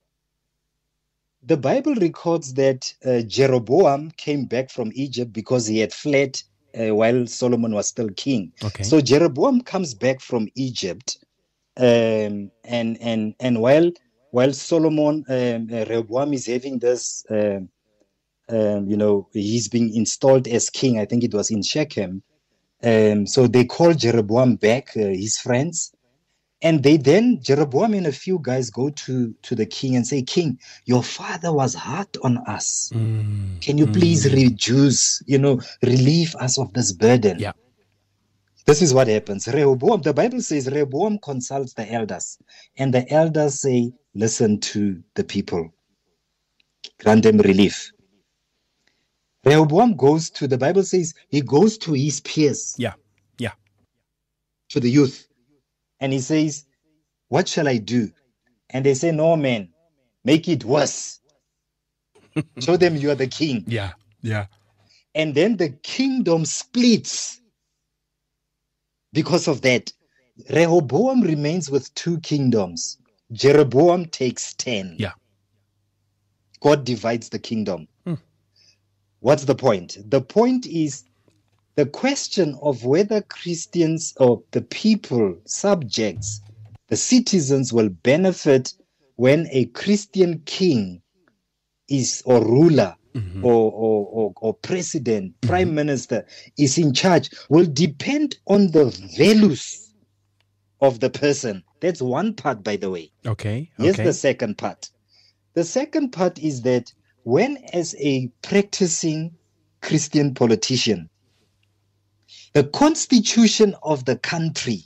the Bible records that uh, Jeroboam came back from Egypt because he had fled uh, while Solomon was still king. Okay. So Jeroboam comes back from Egypt, um, and and and while while Solomon um, uh, Rehoboam is having this, um, um, you know, he's being installed as king. I think it was in Shechem. Um, so they call Jeroboam back, uh, his friends. And they then, Jeroboam and a few guys go to, to the king and say, King, your father was hard on us. Mm. Can you please Mm. reduce, you know, relieve us of this burden? Yeah. This is what happens. Rehoboam, the Bible says Rehoboam consults the elders, and the elders say, listen to the people, grant them relief. Rehoboam goes to, the Bible says, he goes to his peers, Yeah. Yeah. to the youth. And he says, what shall I do? And they say, no, man, make it worse. Show them you are the king. Yeah. Yeah. And then the kingdom splits because of that. Rehoboam remains with two kingdoms. Jeroboam takes ten. Yeah. God divides the kingdom. Hmm. What's the point? The point is the question of whether Christians or the people, subjects, the citizens will benefit when a Christian king is or ruler Mhm. or, or, or, or president, prime minister is in charge will depend on the values of the person. That's one part, by the way. Okay. Here's Okay. the second part. The second part is that when, as a practicing Christian politician, the constitution of the country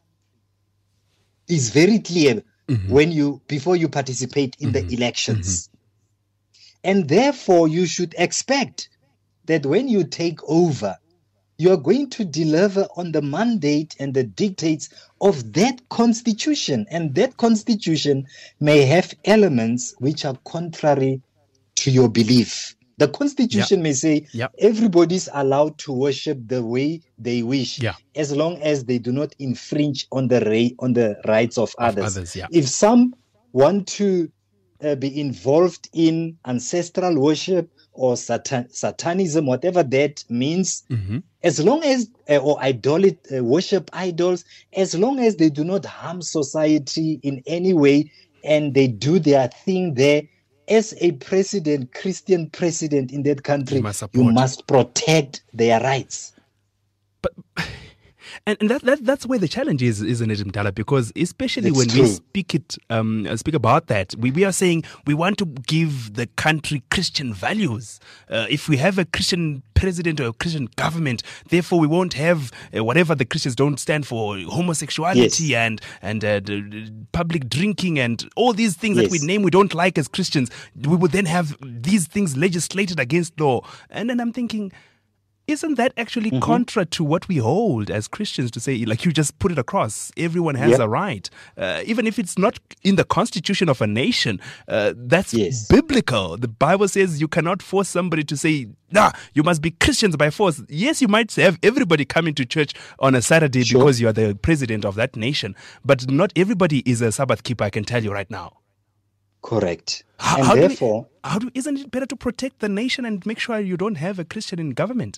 is very clear Mhm. when you before you participate in Mhm. the elections. And therefore you should expect that when you take over, you are going to deliver on the mandate and the dictates of that constitution. And that constitution may have elements which are contrary to your belief. The constitution may say Yep. everybody's allowed to worship the way they wish, Yeah. as long as they do not infringe on the ra- on the rights of, Of others. others, yeah. If some want to uh, be involved in ancestral worship or satan- satanism, whatever that means, Mm-hmm. as long as, uh, or idolat- uh, worship idols, as long as they do not harm society in any way and they do their thing there, as a president, Christian president in that country, You must you support. must protect their rights. But and, and that, that that's where the challenge is, isn't it, Mdala? Because especially It's when true. we speak it, um, uh, speak about that, we, we are saying we want to give the country Christian values. Uh, if we have a Christian president or a Christian government, therefore we won't have uh, whatever the Christians don't stand for, homosexuality Yes. and and uh, d- d- public drinking and all these things that we Yes. name we don't like as Christians. We would then have these things legislated against law, and then I'm thinking, isn't that actually Mm-hmm. contra to what we hold as Christians to say, like you just put it across, everyone has Yep. a right, uh, even if it's not in the constitution of a nation, uh, that's Yes. biblical. The Bible says you cannot force somebody to say, nah, you must be Christians by force. Yes, you might have everybody coming to church on a Saturday Sure. because you are the president of that nation, but not everybody is a Sabbath keeper, I can tell you right now. Correct. How, and how do we- therefore, how do, isn't it better to protect the nation and make sure you don't have a Christian in government?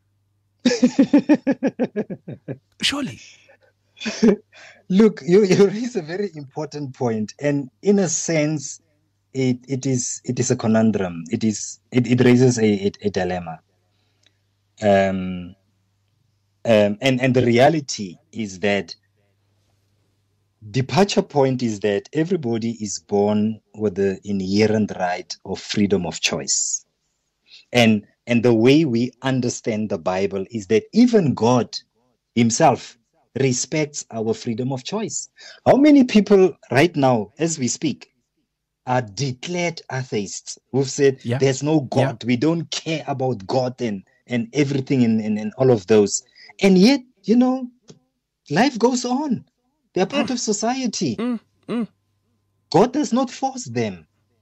Surely. look, you, you raise a very important point, and in a sense, it, it is it is a conundrum. It is it, it raises a, a, a dilemma. Um, um, and and the reality is that departure point is that everybody is born with the inherent right of freedom of choice, and and the way we understand the Bible is that even God Himself respects our freedom of choice. How many people right now, as we speak, are declared atheists who've said Yeah. there's no God, we don't care about God and, and everything and, and, and all of those. And yet, you know, life goes on. They're part of society. Mm, mm. God does not force them.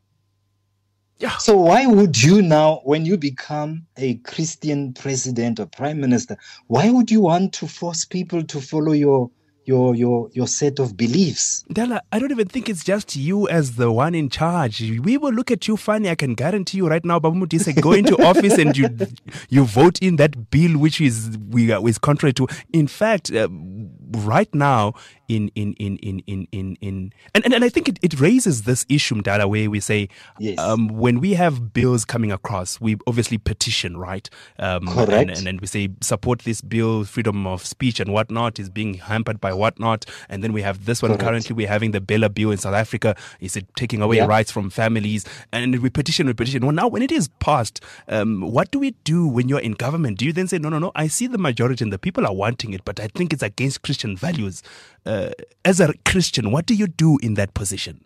Yeah. So why would you now, when you become a Christian president or prime minister, why would you want to force people to follow your your your your set of beliefs? Della, I don't even think it's just you as the one in charge. We will look at you funny. I can guarantee you right now, Babu Mutise, go into office and you you vote in that bill which is we are, is contrary to. In fact, uh, right now in in in in in in, in and, and and I think it, it raises this issue, Mdala, where we say Yes. um, when we have bills coming across, we obviously petition, right? Um, Correct. And, and then we say support this bill, freedom of speech and whatnot is being hampered by whatnot, and then we have this one Correct. currently. We're having the Bella bill in South Africa. Is it taking away Yeah. rights from families? And we petition, we petition. Well, now when it is passed, um, what do we do when you're in government? Do you then say, no, no, no, I see the majority and the people are wanting it, but I think it's against Christian values. Uh, as a Christian, what do you do in that position?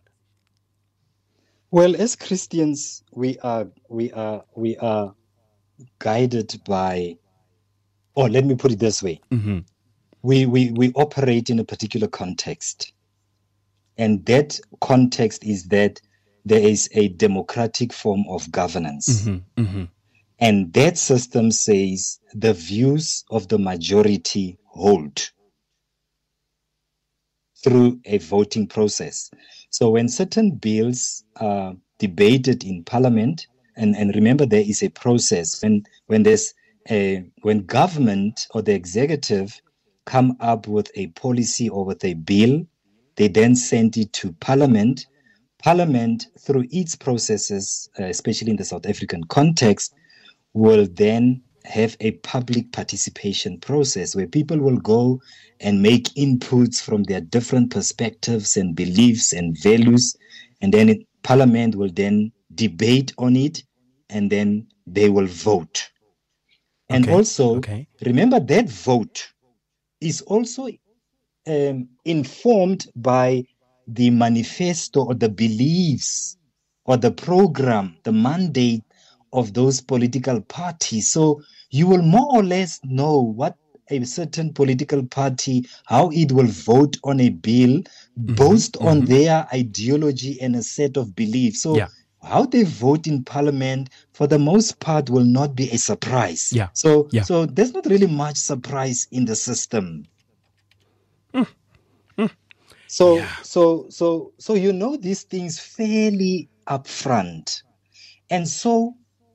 Well, as Christians, we are we are we are guided by, or let me put it this way: Mm-hmm. we we we operate in a particular context, and that context is that there is a democratic form of governance, Mm-hmm. Mm-hmm. and that system says the views of the majority hold through a voting process. So when certain bills are debated in Parliament, and, and remember there is a process when when there's a when government or the executive come up with a policy or with a bill, they then send it to Parliament. Parliament, through its processes, uh, especially in the South African context, will then have a public participation process where people will go and make inputs from their different perspectives and beliefs and values, and then it, Parliament will then debate on it, and then they will vote. And Okay, also, okay. remember that vote is also um, informed by the manifesto or the beliefs or the program, the mandate of those political parties. So you will more or less know what a certain political party, how it will vote on a bill based on their ideology and a set of beliefs. So Yeah. how they vote in Parliament, for the most part, will not be a surprise. Yeah. So, Yeah. so there's not really much surprise in the system. So, Yeah. so, so, so you know these things fairly upfront, and so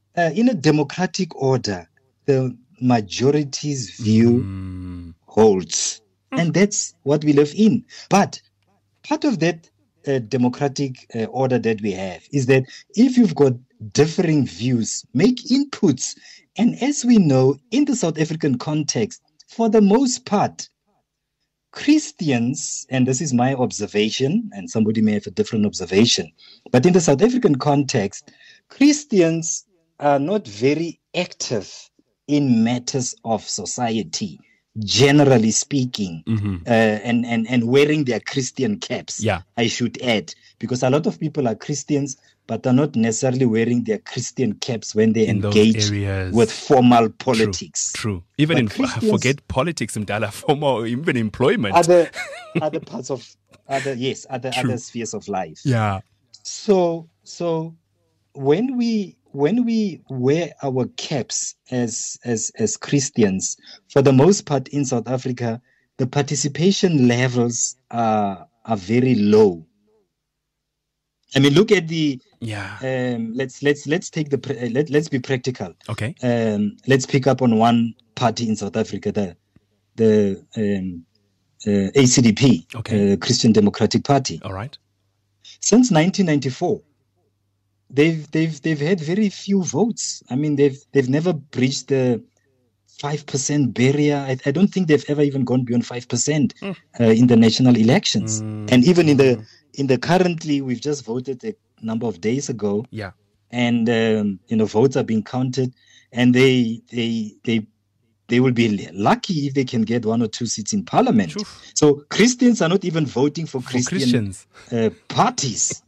uh, in a democratic order, the majority's view Mm. holds. And that's what we live in. But part of that uh, democratic uh, order that we have is that if you've got differing views, make inputs. And as we know, in the South African context, for the most part, Christians, and this is my observation, and somebody may have a different observation, but in the South African context, Christians are not very active in matters of society, generally speaking, Mm-hmm. uh, and, and, and wearing their Christian caps, Yeah. I should add, because a lot of people are Christians, but are not necessarily wearing their Christian caps when they In those engage areas. with formal politics. True. True. Even But in Christians- forget politics, Mdala, formal, even employment. Other, other parts of, other yes, other True. other spheres of life. yeah. So so when we when we wear our caps as as as Christians, for the most part in South Africa, the participation levels are are very low. I mean, look at the Yeah. um, let's let's let's take the pr- uh, let let's be practical. Okay. Um, let's pick up on one party in South Africa, the the um, uh, A C D P, Okay. uh, Christian Democratic Party. All right. Since nineteen ninety-four, they've they've they've had very few votes. I mean, they've they've never breached the five percent barrier. I, I don't think they've ever even gone beyond five percent Mm. uh, in the national elections. Mm. And even in the in the currently, we've just voted a number of days ago, Yeah. and um, you know, votes are being counted, and they they they they will be lucky if they can get one or two seats in parliament. True. So Christians are not even voting for, For Christian Christians. uh, parties.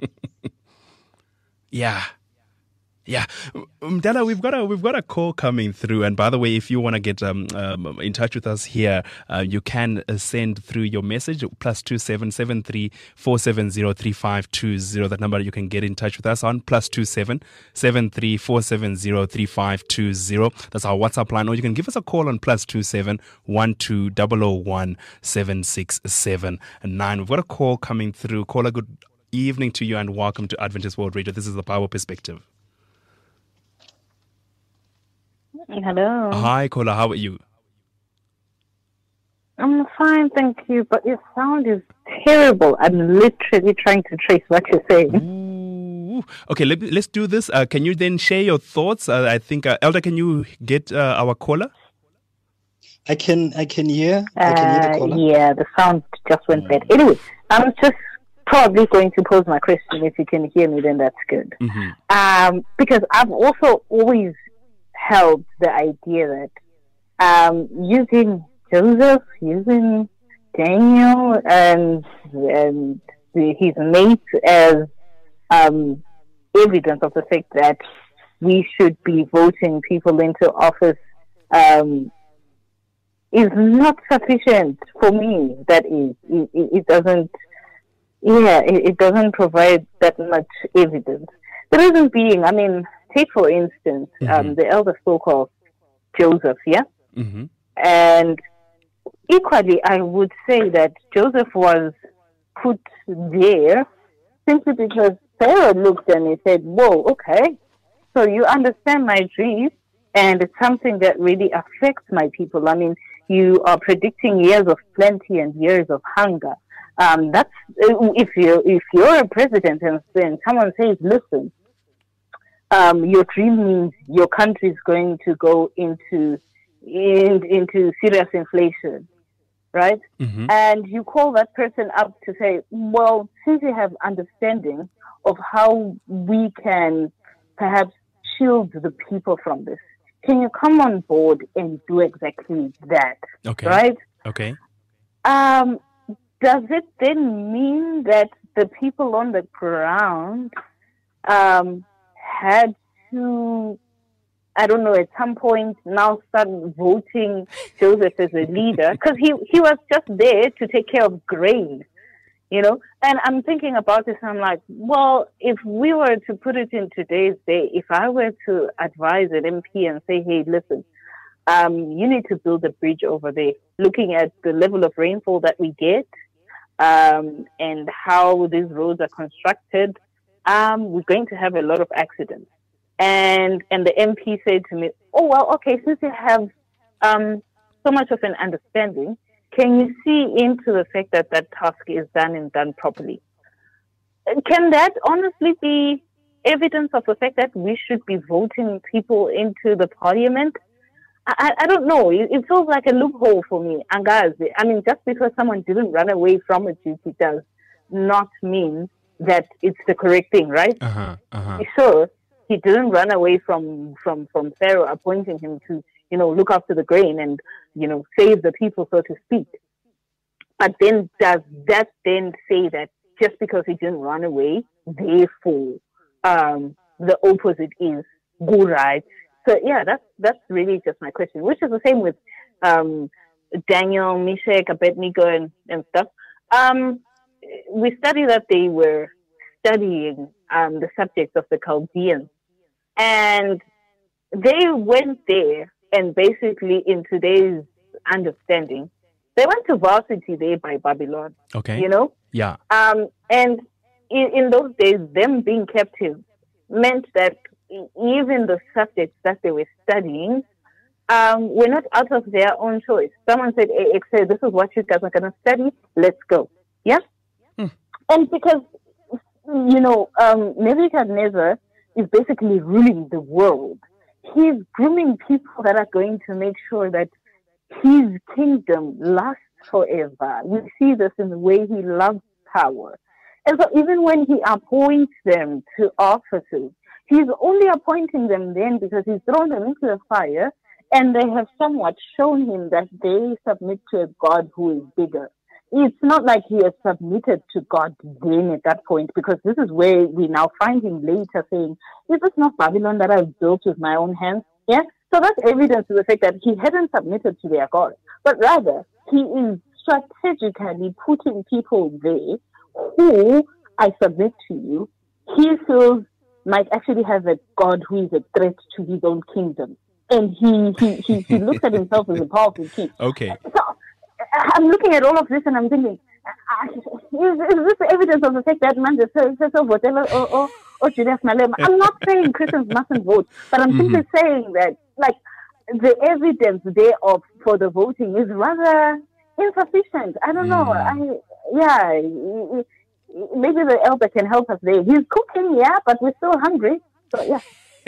Yeah. Yeah, Mdala, we've got a we've got a call coming through, and by the way, if you want to get um, um, in touch with us here, uh, you can uh, send through your message plus two seven seven three four seven zero three five two zero. That number you can get in touch with us on plus two seven seven three four seven zero three five two zero. That's our WhatsApp line, or you can give us a call on plus two seven one two zero zero one seven six seven nine. We've got a call coming through. Caller, good evening to you, and welcome to Adventist World Radio. This is the Power Perspective. Hello. Hi, Kola. How are you? I'm fine, thank you. But your sound is terrible. I'm literally trying to trace what you're saying. Ooh. Okay, let, let's do this. Uh, can you then share your thoughts? Uh, I think, uh, Elder, can you get uh, our caller? I can I can hear I can hear the Uh, caller. yeah, the sound just went bad. Anyway, I'm just probably going to pose my question. If you can hear me, then that's good. Mm-hmm. Um, because I've also always held the idea that um, using Joseph, using Daniel, and, and the, his mates as um, evidence of the fact that we should be voting people into office um, is not sufficient for me. That is, it, it, it doesn't. Yeah, it, it doesn't provide that much evidence. The reason being, I mean, take for instance, Mm-hmm. um, the elder spoke of Joseph, yeah? Mm-hmm. And equally, I would say that Joseph was put there simply because Pharaoh looked and he said, whoa, okay, so you understand my dream, and it's something that really affects my people. I mean, you are predicting years of plenty and years of hunger. Um, that's if you if you're a president and then someone says, "Listen, um, your dream means your country is going to go into in, into serious inflation," right? Mm-hmm. And you call that person up to say, "Well, since you have understanding of how we can perhaps shield the people from this, can you come on board and do exactly that?" Okay. Right? Okay. Um. Does it then mean that the people on the ground um, had to, I don't know, at some point now start voting Joseph as a leader? Because he, he was just there to take care of grain, you know? And I'm thinking about this, and I'm like, well, if we were to put it in today's day, if I were to advise an M P and say, hey, listen, um, you need to build a bridge over there, looking at the level of rainfall that we get, Um, and how these roads are constructed, um, we're going to have a lot of accidents. And and the M P said to me, oh, well, okay, since you have um, so much of an understanding, can you see into the fact that that task is done and done properly? Can that honestly be evidence of the fact that we should be voting people into the parliament? I, I don't know. It, it feels like a loophole for me. Angazi. I mean, just because someone didn't run away from a duty does not mean that it's the correct thing, right? Uh-huh, uh-huh. Sure, he didn't run away from, from, from Pharaoh appointing him to, you know, look after the grain and, you know, save the people, so to speak. But then does that then say that just because he didn't run away, therefore um, the opposite is good, right? So yeah, that's that's really just my question, which is the same with um, Daniel, Meshach, Abednego, and, and stuff. Um, we study that they were studying um, the subjects of the Chaldeans, and they went there, and basically in today's understanding, they went to varsity there by Babylon. Okay. You know? Yeah. Um, and in, in those days, them being captive meant that even the subjects that they were studying um, were not out of their own choice. Someone said, hey, hey, this is what you guys are going to study. Let's go. Yeah? Hmm. And because, you know, um, Nebuchadnezzar is basically ruling the world. He's grooming people that are going to make sure that his kingdom lasts forever. We see this in the way he loves power. And so even when he appoints them to offices, he's only appointing them then because he's thrown them into the fire and they have somewhat shown him that they submit to a God who is bigger. It's not like he has submitted to God then at that point, because this is where we now find him later saying, is this not Babylon that I've built with my own hands? Yeah. So that's evidence to the fact that he hadn't submitted to their God, but rather he is strategically putting people there who, I submit to you, he feels might actually have a God who is a threat to his own kingdom. And he, he, he, he looks at himself as a powerful king. Okay. So I'm looking at all of this and I'm thinking, is, is this evidence of the fact that man just says whatever, or, or, or Julius Malema? I'm not saying Christians mustn't vote, but I'm mm-hmm. simply saying that, like, the evidence thereof for the voting is rather insufficient. I don't know. Mm. I, yeah, maybe the elder can help us there. He's cooking, yeah, but we're still hungry. So, yeah.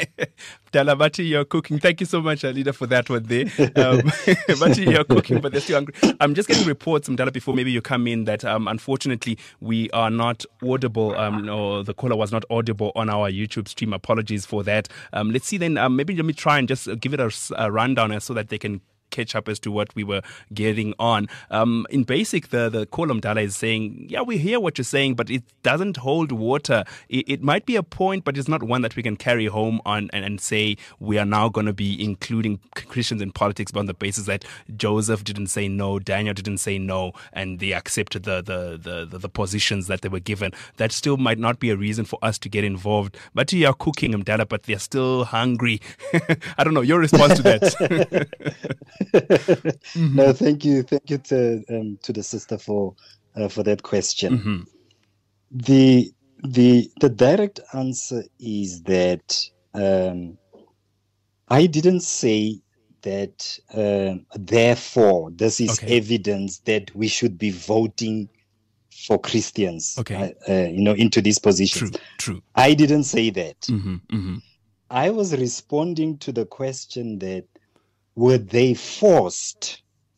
Dala, Bati, you're cooking. Thank you so much, Alida, for that one there. Um, Bati, you're cooking, but they're still hungry. I'm just getting reports, Dala, before maybe you come in, that um, unfortunately we are not audible, um, or the caller was not audible on our YouTube stream. Apologies for that. Um, let's see then, um, maybe let me try and just give it a, a rundown so that they can catch up as to what we were getting on. Um, in basic, the, the column Dala is saying, yeah, we hear what you're saying, but it doesn't hold water. It, it might be a point, but it's not one that we can carry home on and, and say we are now going to be including Christians in politics on the basis that Joseph didn't say no, Daniel didn't say no, and they accepted the, the, the, the, the positions that they were given. That still might not be a reason for us to get involved. But you are cooking them, Dala, but they're still hungry. I don't know, your response to that. Mm-hmm. No, thank you, thank you to um, to the sister for uh, for that question. Mm-hmm. The the the direct answer is that um, I didn't say that. Uh, therefore, this is okay. evidence that we should be voting for Christians. Okay, uh, uh, you know, into these positions. True, true. I didn't say that. Mm-hmm, mm-hmm. I was responding to the question that, were they forced?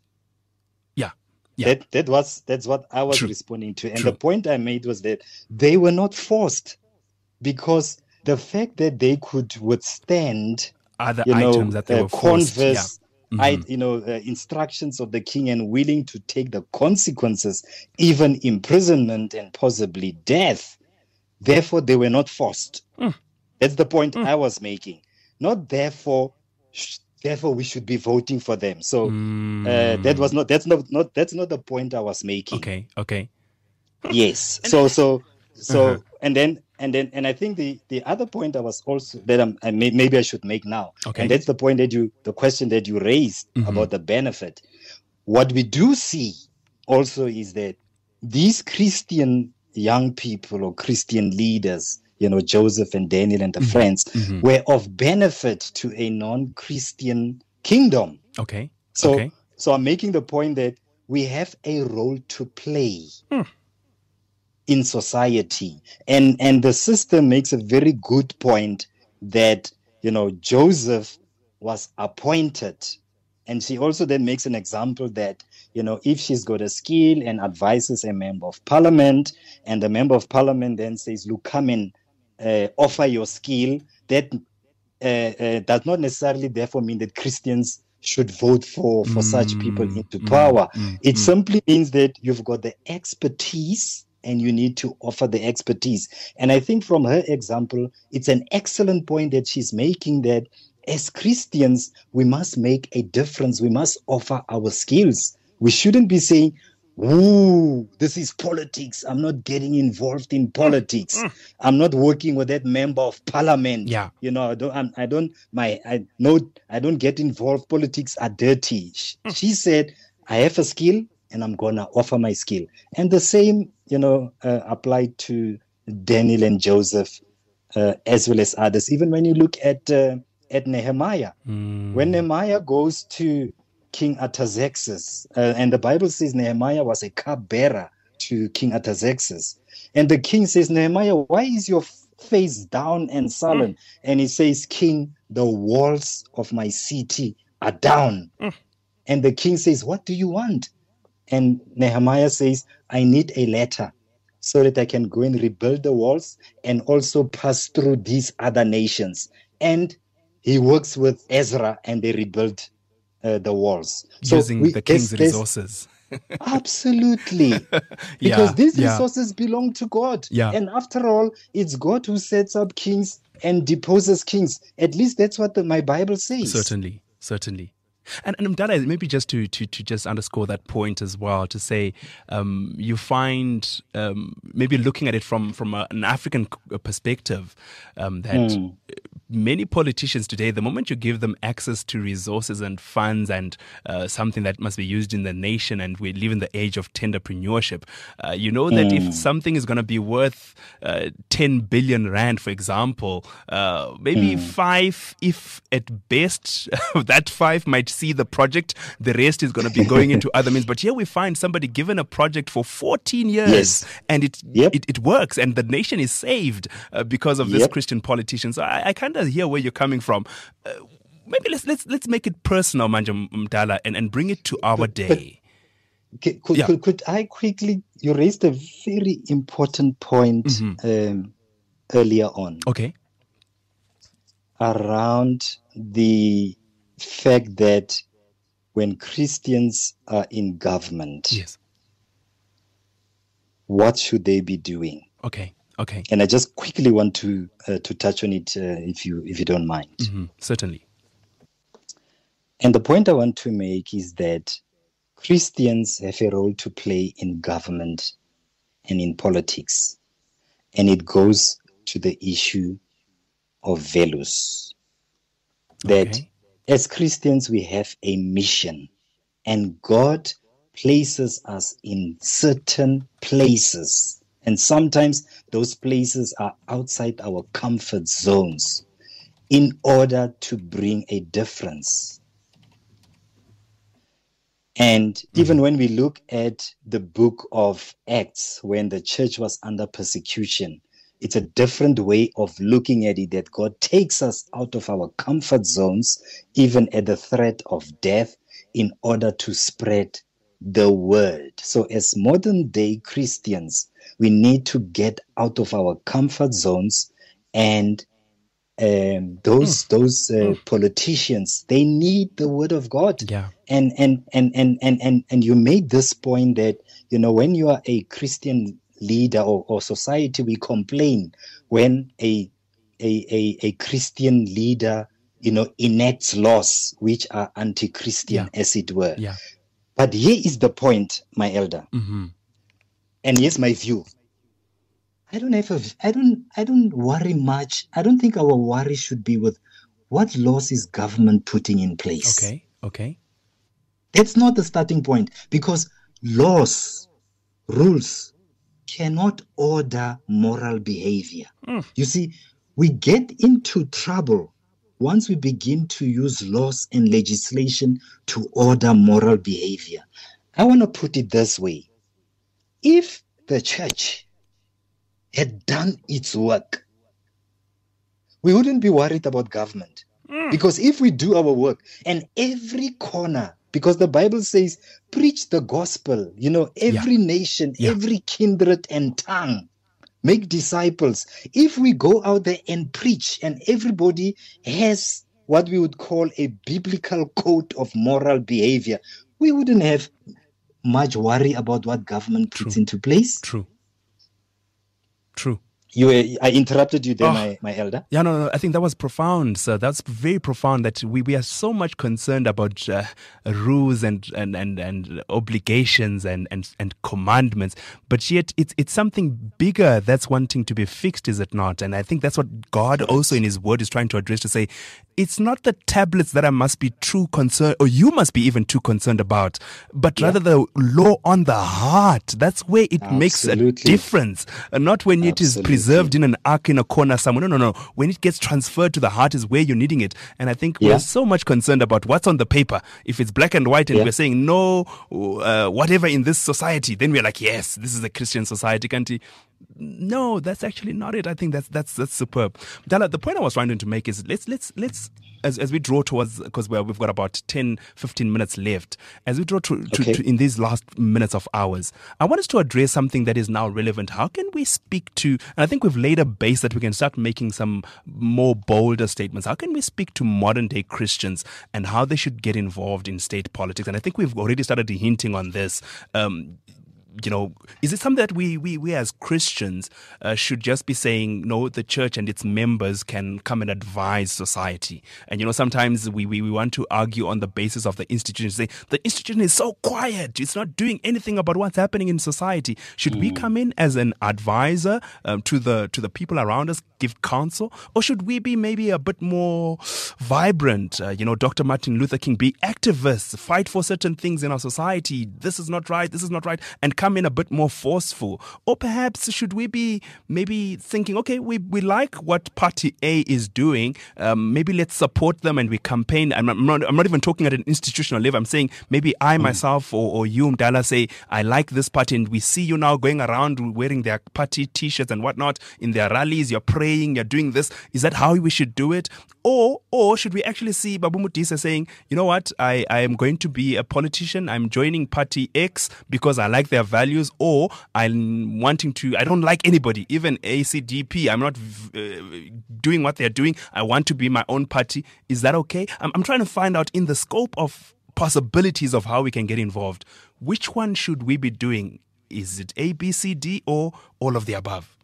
Yeah, yeah. That that was that's what I was True. responding to, and True. the point I made was that they were not forced, because the fact that they could withstand other you know, items that they uh, were forced, converse, yeah. Mm-hmm. I, you know, uh, instructions of the king and willing to take the consequences, even imprisonment and possibly death. Therefore, they were not forced. Mm. That's the point Mm. I was making. Not therefore. Sh- Therefore, we should be voting for them. So mm. uh, that was not. That's not. Not that's not the point I was making. Okay. Okay. Yes. So so so Uh-huh. and then and then and I think the the other point I was also that I'm, I may, maybe I should make now. Okay. And that's the point that you the question that you raised Mm-hmm. about the benefit. What we do see also is that these Christian young people or Christian leaders you know, Joseph and Daniel and the mm-hmm. friends mm-hmm. were of benefit to a non-Christian kingdom. Okay. So, okay. so I'm making the point that we have a role to play hmm. in society. And, and the sister makes a very good point that, you know, Joseph was appointed. And she also then makes an example that, you know, if she's got a skill and advises a member of parliament, and the member of parliament then says, look, come and uh, offer your skill, that uh, uh, does not necessarily therefore mean that Christians should vote for, for mm, such people into mm, power. Mm, it mm. simply means that you've got the expertise and you need to offer the expertise. And I think from her example, it's an excellent point that she's making, that as Christians, we must make a difference. We must offer our skills. We shouldn't be saying, ooh, this is politics. I'm not getting involved in politics. Mm. I'm not working with that member of parliament. Yeah. You know, I don't, I'm, I don't, my, I no, I don't get involved. Politics are dirty. Mm. She said, I have a skill and I'm going to offer my skill. And the same, you know, uh, applied to Daniel and Joseph, uh, as well as others. Even when you look at, uh, at Nehemiah, mm. when Nehemiah goes to King Artaxerxes, uh, and the Bible says Nehemiah was a cupbearer to King Artaxerxes, and the king says, Nehemiah, why is your face down and sullen? Mm. And he says, King, the walls of my city are down. Mm. And the king says, what do you want? And Nehemiah says, I need a letter so that I can go and rebuild the walls and also pass through these other nations. And he works with Ezra and they rebuild uh, the walls. So using we, the king's there's, resources. Absolutely. Because yeah, these yeah. resources belong to God. Yeah. And after all, it's God who sets up kings and deposes kings. At least that's what the, my Bible says. Certainly, certainly. And, and Mdala, maybe just to, to, to just underscore that point as well, to say um, you find um, maybe looking at it from, from a, an African perspective um, that mm. many politicians today, the moment you give them access to resources and funds and uh, something that must be used in the nation, and we live in the age of tenderpreneurship, uh, you know that mm. if something is going to be worth uh, ten billion rand, for example, uh, maybe mm. five, if at best, that five might see the project, the rest is going to be going into other means. But here we find somebody given a project for fourteen years yes. and it, yep. it it works and the nation is saved uh, because of yep. this Christian politician. So I, I kind of hear where you're coming from. Uh, maybe let's let's let's make it personal, Manja Mdala, and, and bring it to our but, day. But, could, yeah. could, could I quickly, you raised a very important point mm-hmm. um, earlier on. Okay. Around the fact that when Christians are in government, yes, what should they be doing? Okay, okay. And I just quickly want to uh, to touch on it, uh, if you if you don't mind. Mm-hmm. Certainly. And the point I want to make is that Christians have a role to play in government and in politics, and it goes to the issue of values. That okay. as Christians, we have a mission, and God places us in certain places. And sometimes those places are outside our comfort zones in order to bring a difference. And mm-hmm. even when we look at the book of Acts, when the church was under persecution, it's a different way of looking at it, that God takes us out of our comfort zones, even at the threat of death, in order to spread the word. So as modern day Christians, we need to get out of our comfort zones, and um, those mm. those uh, mm. politicians, they need the word of God. Yeah. And, and, and, and, and, and, and you made this point that, you know, when you are a Christian leader or, or society, we complain when a, a a a Christian leader, you know, enacts laws which are anti-Christian, yeah. as it were. Yeah. But here is the point, my elder, mm-hmm. and here's my view. I don't have a, I don't I don't worry much. I don't think our worry should be with what laws is government putting in place. Okay. Okay. That's not the starting point, because laws, rules, cannot order moral behavior. Mm. You see, we get into trouble once we begin to use laws and legislation to order moral behavior. I want to put it this way. If the church had done its work, we wouldn't be worried about government. Mm. Because if we do our work and every corner, because the Bible says, preach the gospel, you know, every yeah. nation, yeah. every kindred and tongue, make disciples. If we go out there and preach and everybody has what we would call a biblical code of moral behavior, we wouldn't have much worry about what government puts True. into place. True. True. You, uh, I interrupted you there, oh, my, my elder. Yeah, no, no, I think that was profound, sir. That's very profound that we, we are so much concerned about uh, rules and, and, and, and obligations and, and, and commandments, but yet it's, it's something bigger that's wanting to be fixed, is it not? And I think that's what God also in his word is trying to address, to say, it's not the tablets that I must be too concerned, or you must be even too concerned about, but yeah. rather the law on the heart. That's where it Absolutely. makes a difference. Uh, not when it Absolutely. is preserved in an ark in a corner somewhere. No, no, no. When it gets transferred to the heart is where you're needing it. And I think yeah. we're so much concerned about what's on the paper. If it's black and white and yeah. we're saying no, uh, whatever in this society, then we're like, yes, this is a Christian society, can't he? No, that's actually not it. I think that's that's that's superb. Dala, the point I was trying to make is let's let's let's as as we draw towards, because we've got about ten, fifteen minutes left, as we draw to, to, okay. to in these last minutes of hours, I want us to address something that is now relevant. How can we speak to, and I think we've laid a base that we can start making some more bolder statements. How can we speak to modern day Christians and how they should get involved in state politics? And I think we've already started hinting on this. Um, You know, is it something that we we, we as Christians uh, should just be saying, no, the church and its members can come and advise society? And, you know, sometimes we, we, we want to argue on the basis of the institution, say the institution is so quiet, it's not doing anything about what's happening in society. Should mm. we come in as an advisor um, to the to the people around us, give counsel? Or should we be maybe a bit more vibrant? Uh, you know, Doctor Martin Luther King, be activists, fight for certain things in our society. This is not right, this is not right, and come in a bit more forceful? Or perhaps should we be maybe thinking, okay, we, we like what party A is doing, um, maybe let's support them and we campaign. I'm not, I'm not, I'm not even talking at an institutional level. I'm saying maybe I myself or, or you, Mdala, say, I like this party, and we see you now going around wearing their party t-shirts and whatnot in their rallies, you're praying, you're doing this. Is that how we should do it? Or or should we actually see Babu Mutisa saying, you know what, I, I am going to be a politician, I'm joining party X because I like their values, or I'm wanting to, I don't like anybody, even A C D P, I'm not uh, doing what they're doing, I want to be my own party. Is that okay? I'm, I'm trying to find out, in the scope of possibilities of how we can get involved, which one should we be doing? Is it A, B, C, D, or all of the above?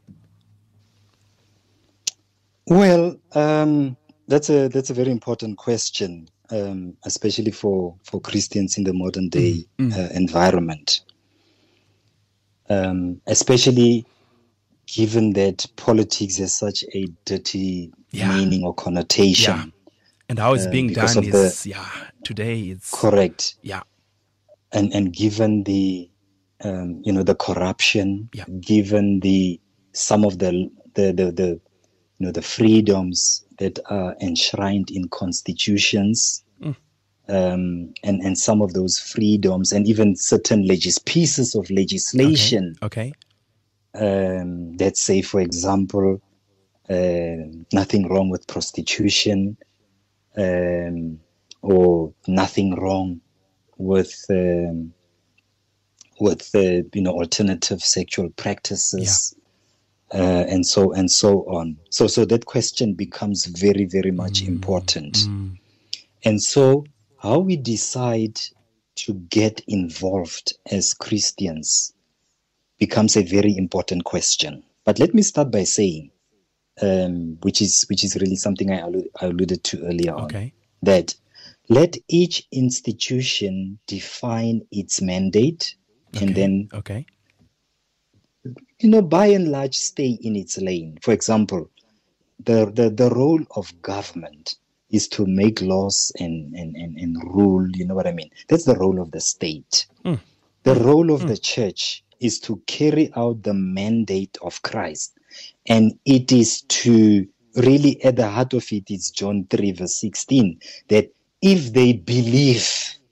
Well, um, that's a that's a very important question, um, especially for, for Christians in the modern day mm, mm. Uh, environment. Um, especially given that politics has such a dirty yeah. meaning or connotation. Yeah. And how it's uh, being done is, the, yeah, today it's... Correct. Yeah. And and given the, um, you know, the corruption, yeah. given the, some of the, the, the, the, you know, the freedoms that are enshrined in constitutions, mm. um, and, and some of those freedoms, and even certain legis- pieces of legislation. Okay. okay. Um, that say, for example, uh, nothing wrong with prostitution, um, or nothing wrong with um, with uh, you know, alternative sexual practices. Yeah. Uh, and so and so on. So so that question becomes very, very much mm, important. Mm. And so how we decide to get involved as Christians becomes a very important question. But let me start by saying, um, which is which is really something I, allu- I alluded to earlier okay. on, that let each institution define its mandate, okay. and then okay. you know, by and large, stay in its lane. For example, the, the, the role of government is to make laws and, and, and, and rule, you know what I mean? That's the role of the state. Mm. The role of mm. the church is to carry out the mandate of Christ. And it is to really, at the heart of it, is John three, verse sixteen, that if they believe,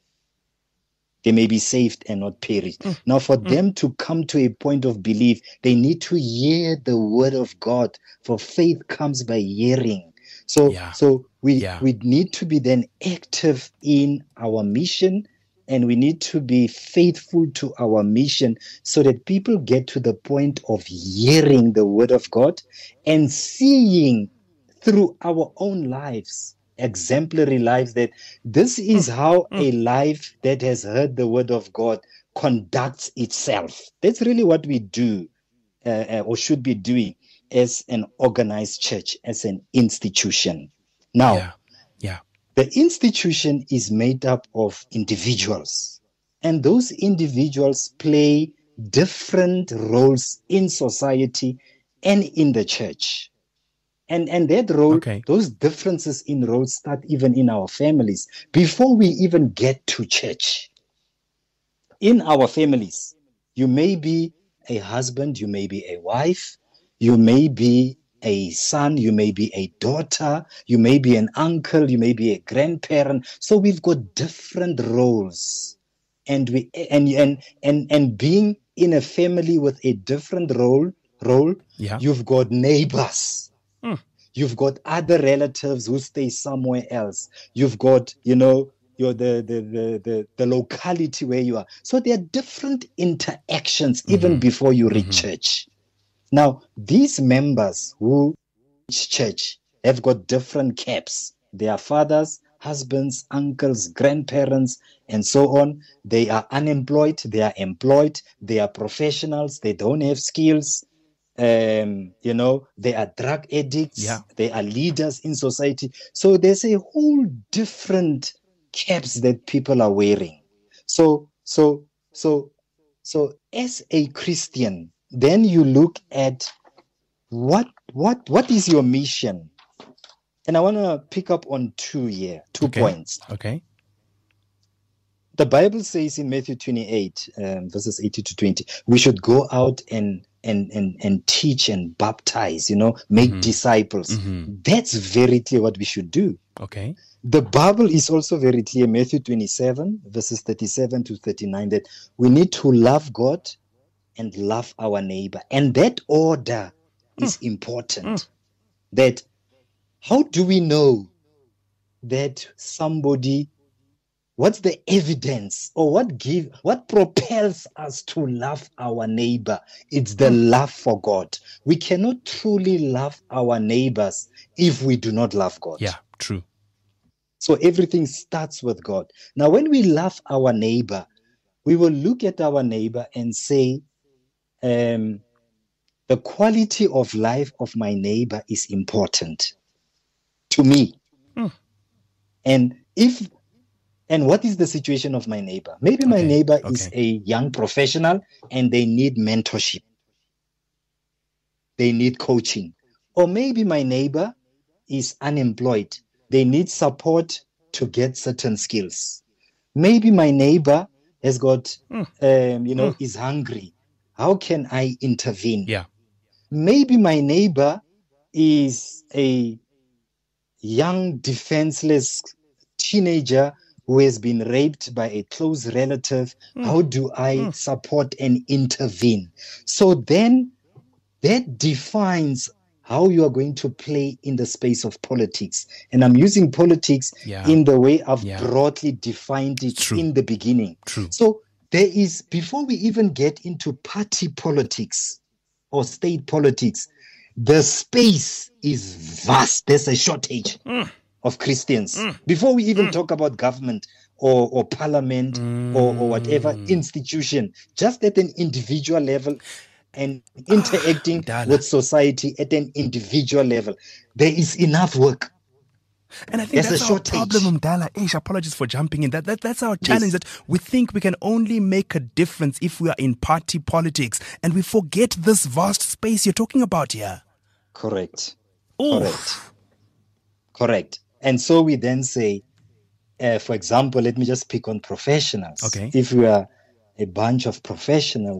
they may be saved and not perish. Mm. Now, for mm. them to come to a point of belief, they need to hear the word of God, for faith comes by hearing. So, yeah. so we, yeah. we need to be then active in our mission, and we need to be faithful to our mission so that people get to the point of hearing the word of God and seeing through our own lives, exemplary lives, that this is mm. how mm. a life that has heard the word of God conducts itself. That's really what we do uh, or should be doing as an organized church, as an institution. Now, yeah. Yeah. The institution is made up of individuals, and those individuals play different roles in society and in the church. And, and that role, okay. those differences in roles start even in our families before we even get to church. In our families, you may be a husband, you may be a wife, you may be a son, you may be a daughter, you may be an uncle, you may be a grandparent. So we've got different roles, and we and and and and being in a family with a different role role, yeah. you've got neighbors, mm. you've got other relatives who stay somewhere else, you've got you know your the the the the, the locality where you are. So there are different interactions mm-hmm. even before you reach mm-hmm. church. Now, these members who reach church have got different caps. They are fathers, husbands, uncles, grandparents, and so on. They are unemployed, they are employed, they are professionals, they don't have skills. Um, you know, they are drug addicts, yeah. they are leaders in society. So there's a whole different caps that people are wearing. So, so, so, so as a Christian, then you look at what what what is your mission, and I want to pick up on two here, two okay. points. Okay. The Bible says in Matthew twenty-eight, um, verses eighteen to twenty, we should go out and and and and teach and baptize. You know, make mm-hmm. disciples. Mm-hmm. That's very clear what we should do. Okay. The Bible is also very clear, Matthew twenty-seven, verses thirty-seven to thirty-nine, that we need to love God and love our neighbor. And that order mm. is important. Mm. That how do we know that somebody, what's the evidence, or what give what propels us to love our neighbor? It's the mm. love for God. We cannot truly love our neighbors if we do not love God. Yeah, true. So everything starts with God. Now, when we love our neighbor, we will look at our neighbor and say, Um, the quality of life of my neighbor is important to me. Mm. And if, and what is the situation of my neighbor? Maybe my okay. neighbor okay. is a young professional and they need mentorship. They need coaching. Or maybe my neighbor is unemployed. They need support to get certain skills. Maybe my neighbor has got, mm. um, you know, mm. is hungry. How can I intervene? Yeah. Maybe my neighbor is a young, defenseless teenager who has been raped by a close relative. Mm. How do I mm. support and intervene? So then that defines how you are going to play in the space of politics. And I'm using politics yeah. in the way I've yeah. broadly defined it True. in the beginning. True. So there is, before we even get into party politics or state politics, the space is vast. There's a shortage mm. of Christians. Mm. Before we even mm. talk about government or, or parliament mm. or, or whatever institution, just at an individual level and interacting ah, with society at an individual level, there is enough work. And I think There's that's a our problem, Mdala. Ish, apologies for jumping in. That, that That's our challenge, yes. that we think we can only make a difference if we are in party politics. And we forget this vast space you're talking about here. Correct. Oof. Correct. Correct. And so we then say, uh, for example, let me just pick on professionals. Okay. If we are a bunch of professionals,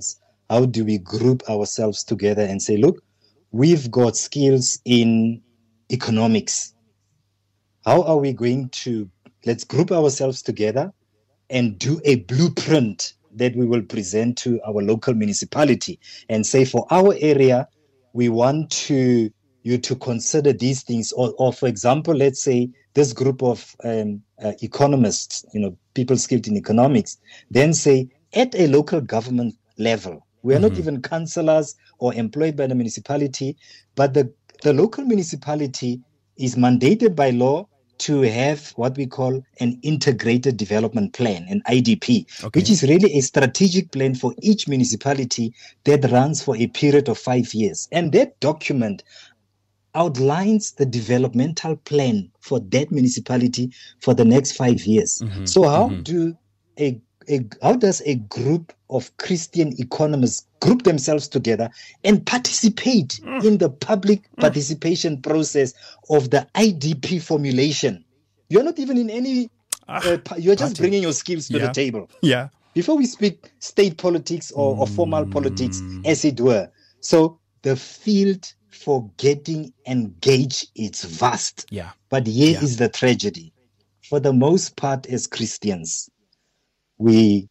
how do we group ourselves together and say, look, we've got skills in economics. How are we going to, let's group ourselves together and do a blueprint that we will present to our local municipality and say, for our area, we want to you to consider these things. Or, or for example, let's say this group of um, uh, economists, you know, people skilled in economics, then say at a local government level, we are mm-hmm. not even councillors or employed by the municipality, but the, the local municipality is mandated by law to have what we call an integrated development plan, an I D P, okay. which is really a strategic plan for each municipality that runs for a period of five years. And that document outlines the developmental plan for that municipality for the next five years. Mm-hmm. So how mm-hmm. do a, a how does a group of Christian economists group themselves together and participate mm. in the public mm. participation process of the I D P formulation? You're not even in any, uh, you're just bringing your skills to yeah. the table. Yeah. Before we speak state politics or, or formal mm. politics, as it were. So the field for getting engaged is vast. Yeah. But here yeah. is the tragedy. For the most part, as Christians, we,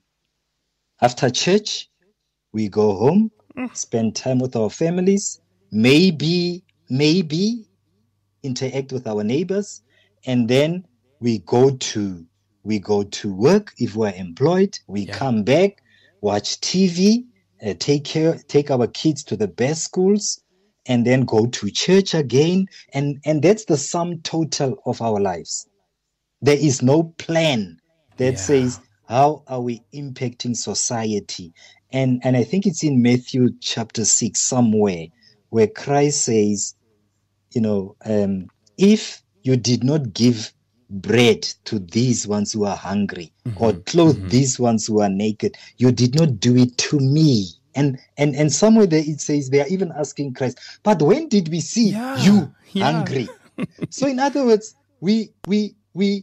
after church, we go home, mm. spend time with our families, maybe, maybe interact with our neighbors, and then we go to we go to work if we're employed. We yeah. come back, watch T V, uh, take care, take our kids to the best schools, and then go to church again. And, and that's the sum total of our lives. There is no plan that yeah. says, how are we impacting society? And and I think it's in Matthew chapter six somewhere where Christ says, you know, um, if you did not give bread to these ones who are hungry mm-hmm. or clothe mm-hmm. these ones who are naked, you did not do it to me. And and and somewhere there it says they are even asking Christ, but when did we see yeah. you yeah. hungry? So in other words, we we we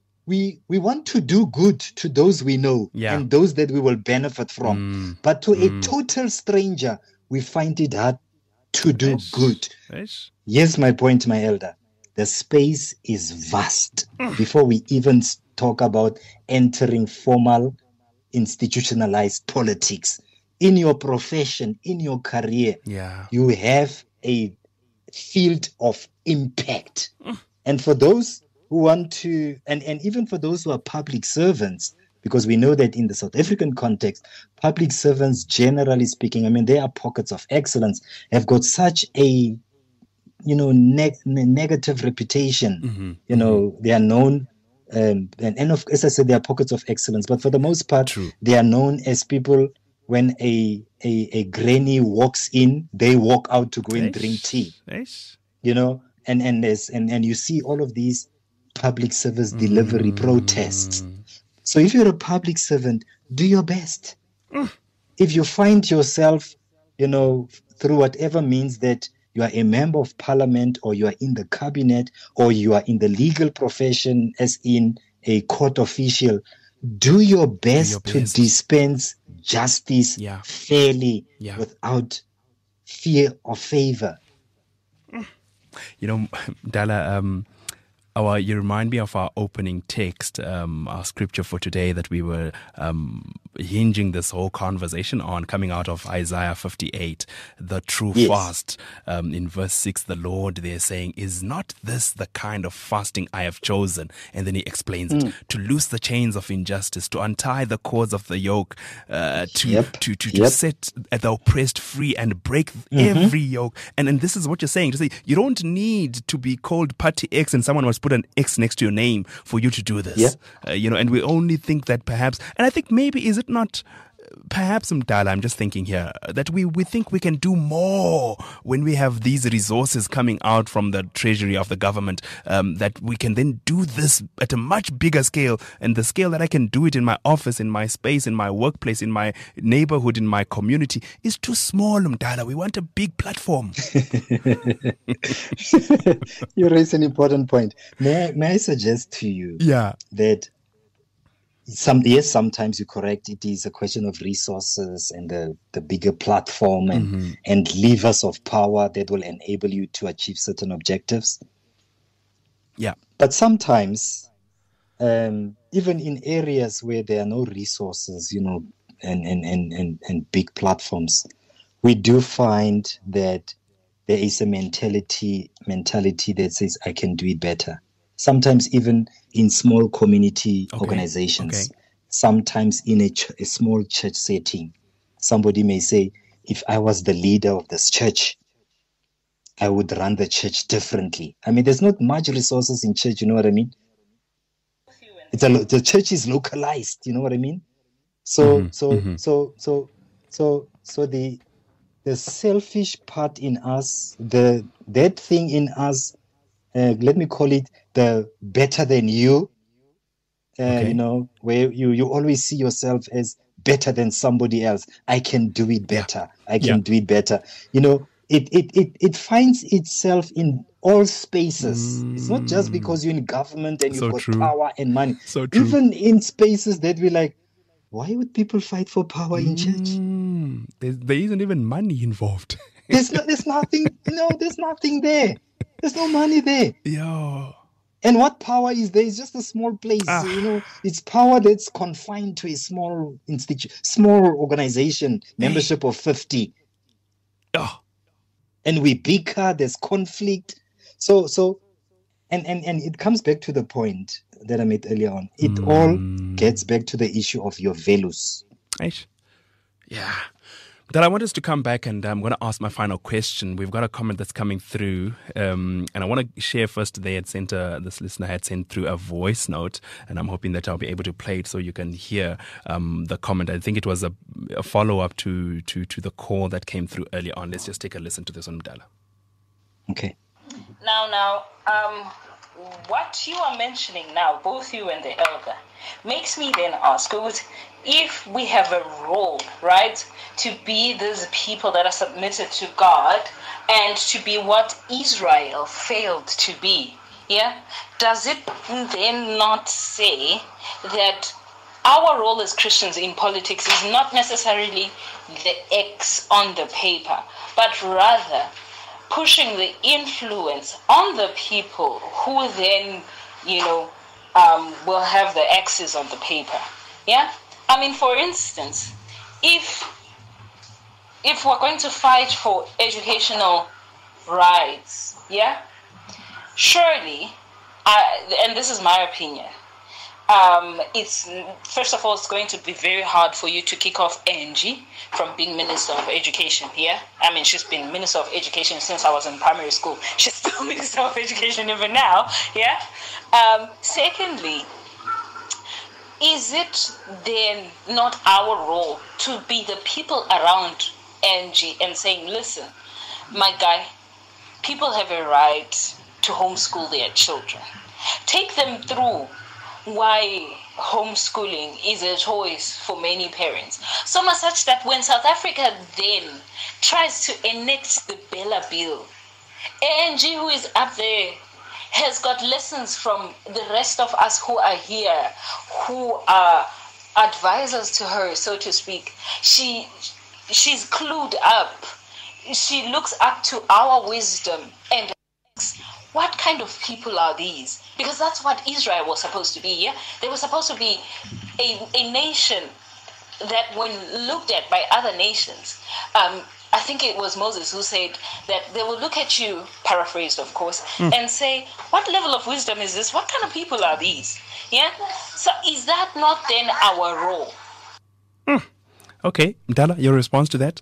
We we want to do good to those we know yeah. and those that we will benefit from. Mm. But to mm. a total stranger, we find it hard to do Ish. good. Ish. Yes, my point, my elder. The space is vast mm. before we even talk about entering formal, institutionalized politics. In your profession, in your career, yeah. you have a field of impact. Mm. And for those who want to, and, and even for those who are public servants, because we know that in the South African context, public servants, generally speaking, I mean, there are pockets of excellence, have got such a, you know, ne- negative reputation. Mm-hmm. You know, mm-hmm. they are known, um, and, and of, as I said, there are pockets of excellence, but for the most part, True. They are known as people, when a, a, a granny walks in, they walk out to go and Ish. drink tea. Ish. You know, and, and, there's, and, and you see all of these public service delivery mm. protests. So if you're a public servant, do your best. Mm. If you find yourself, you know, through whatever means that you are a member of parliament or you are in the cabinet or you are in the legal profession as in a court official, do your best, do your best. to dispense justice yeah. fairly yeah. without fear or favor. You know, Dala, um, Our, you remind me of our opening text, um, our scripture for today that we were um, hinging this whole conversation on, coming out of Isaiah fifty-eight, the true yes. fast. Um, in verse six, the Lord there saying, is not this the kind of fasting I have chosen? And then he explains mm. it, to loose the chains of injustice, to untie the cords of the yoke, uh, to, yep. to, to, yep. to set the oppressed free and break mm-hmm. every yoke. And, and this is what you're saying, to say you don't need to be called Party X and someone was put an X next to your name for you to do this. Yeah. Uh, you know, and we only think that perhaps, and I think maybe, is it not, perhaps, Mdala, I'm just thinking here, that we, we think we can do more when we have these resources coming out from the treasury of the government, um, that we can then do this at a much bigger scale, and the scale that I can do it in my office, in my space, in my workplace, in my neighborhood, in my community is too small, Mdala. We want a big platform. You raise an important point. May I, may I suggest to you yeah. that some yes, sometimes you're correct. It is a question of resources and the, the bigger platform and, mm-hmm. and levers of power that will enable you to achieve certain objectives. Yeah. But sometimes, um, even in areas where there are no resources, you know, and, and, and, and, and big platforms, we do find that there is a mentality mentality that says, I can do it better. Sometimes even in small community okay. organizations, okay. sometimes in a, ch- a small church setting, somebody may say, if I was the leader of this church, I would run the church differently. I mean, there's not much resources in church, you know what I mean? It's a, the church is localized, you know what I mean? So, mm-hmm. so, mm-hmm. so, so, so, so the the selfish part in us, the that thing in us, uh, let me call it the better than you, uh, okay. you know, where you, you always see yourself as better than somebody else. I can do it better. Yeah. I can yeah. do it better. You know, it, it, it, it finds itself in all spaces. Mm. It's not just because you're in government and you've so got true. power and money. So true. Even in spaces that we like, why would people fight for power in church? Mm, there, there isn't even money involved. there's no, there's nothing. No, there's nothing there. There's no money there. Yeah. And what power is there? It's just a small place. Ah. You know, it's power that's confined to a small institution, small organization, membership of fifty. Oh. And we bicker. There's conflict. So, so, and and and it comes back to the point that I made earlier on. It mm. all gets back to the issue of your values. Right. Yeah. But I want us to come back and I'm going to ask my final question. We've got a comment that's coming through um, and I want to share first. They had sent a, this listener had sent through a voice note and I'm hoping that I'll be able to play it so you can hear um, the comment. I think it was a, a follow-up to, to, to the call that came through earlier on. Let's just take a listen to this one, Mdala. Okay. Now, now, um, what you are mentioning now, both you and the elder, makes me then ask, if we have a role, right, to be these people that are submitted to God and to be what Israel failed to be, yeah, does it then not say that our role as Christians in politics is not necessarily the X on the paper, but rather pushing the influence on the people who then, you know, um, will have the X's on the paper. Yeah? I mean, for instance, if if we're going to fight for educational rights, yeah, surely, I, and this is my opinion, Um, it's first of all, it's going to be very hard for you to kick off Angie from being Minister of Education. Yeah, I mean, she's been Minister of Education since I was in primary school. She's still Minister of Education even now. Yeah. Um, secondly, is it then not our role to be the people around Angie and saying, listen, my guy, people have a right to homeschool their children. Take them through why homeschooling is a choice for many parents. So much such that when South Africa then tries to enact the Bella Bill, Angie, who is up there, has got lessons from the rest of us who are here, who are advisors to her, so to speak. She, she's clued up. She looks up to our wisdom and what kind of people are these? Because that's what Israel was supposed to be, yeah? They were supposed to be a, a nation that when looked at by other nations, um, I think it was Moses who said that they will look at you, paraphrased of course, mm. and say, what level of wisdom is this? What kind of people are these? Yeah? So is that not then our role? Mm. Okay. Mdala, your response to that?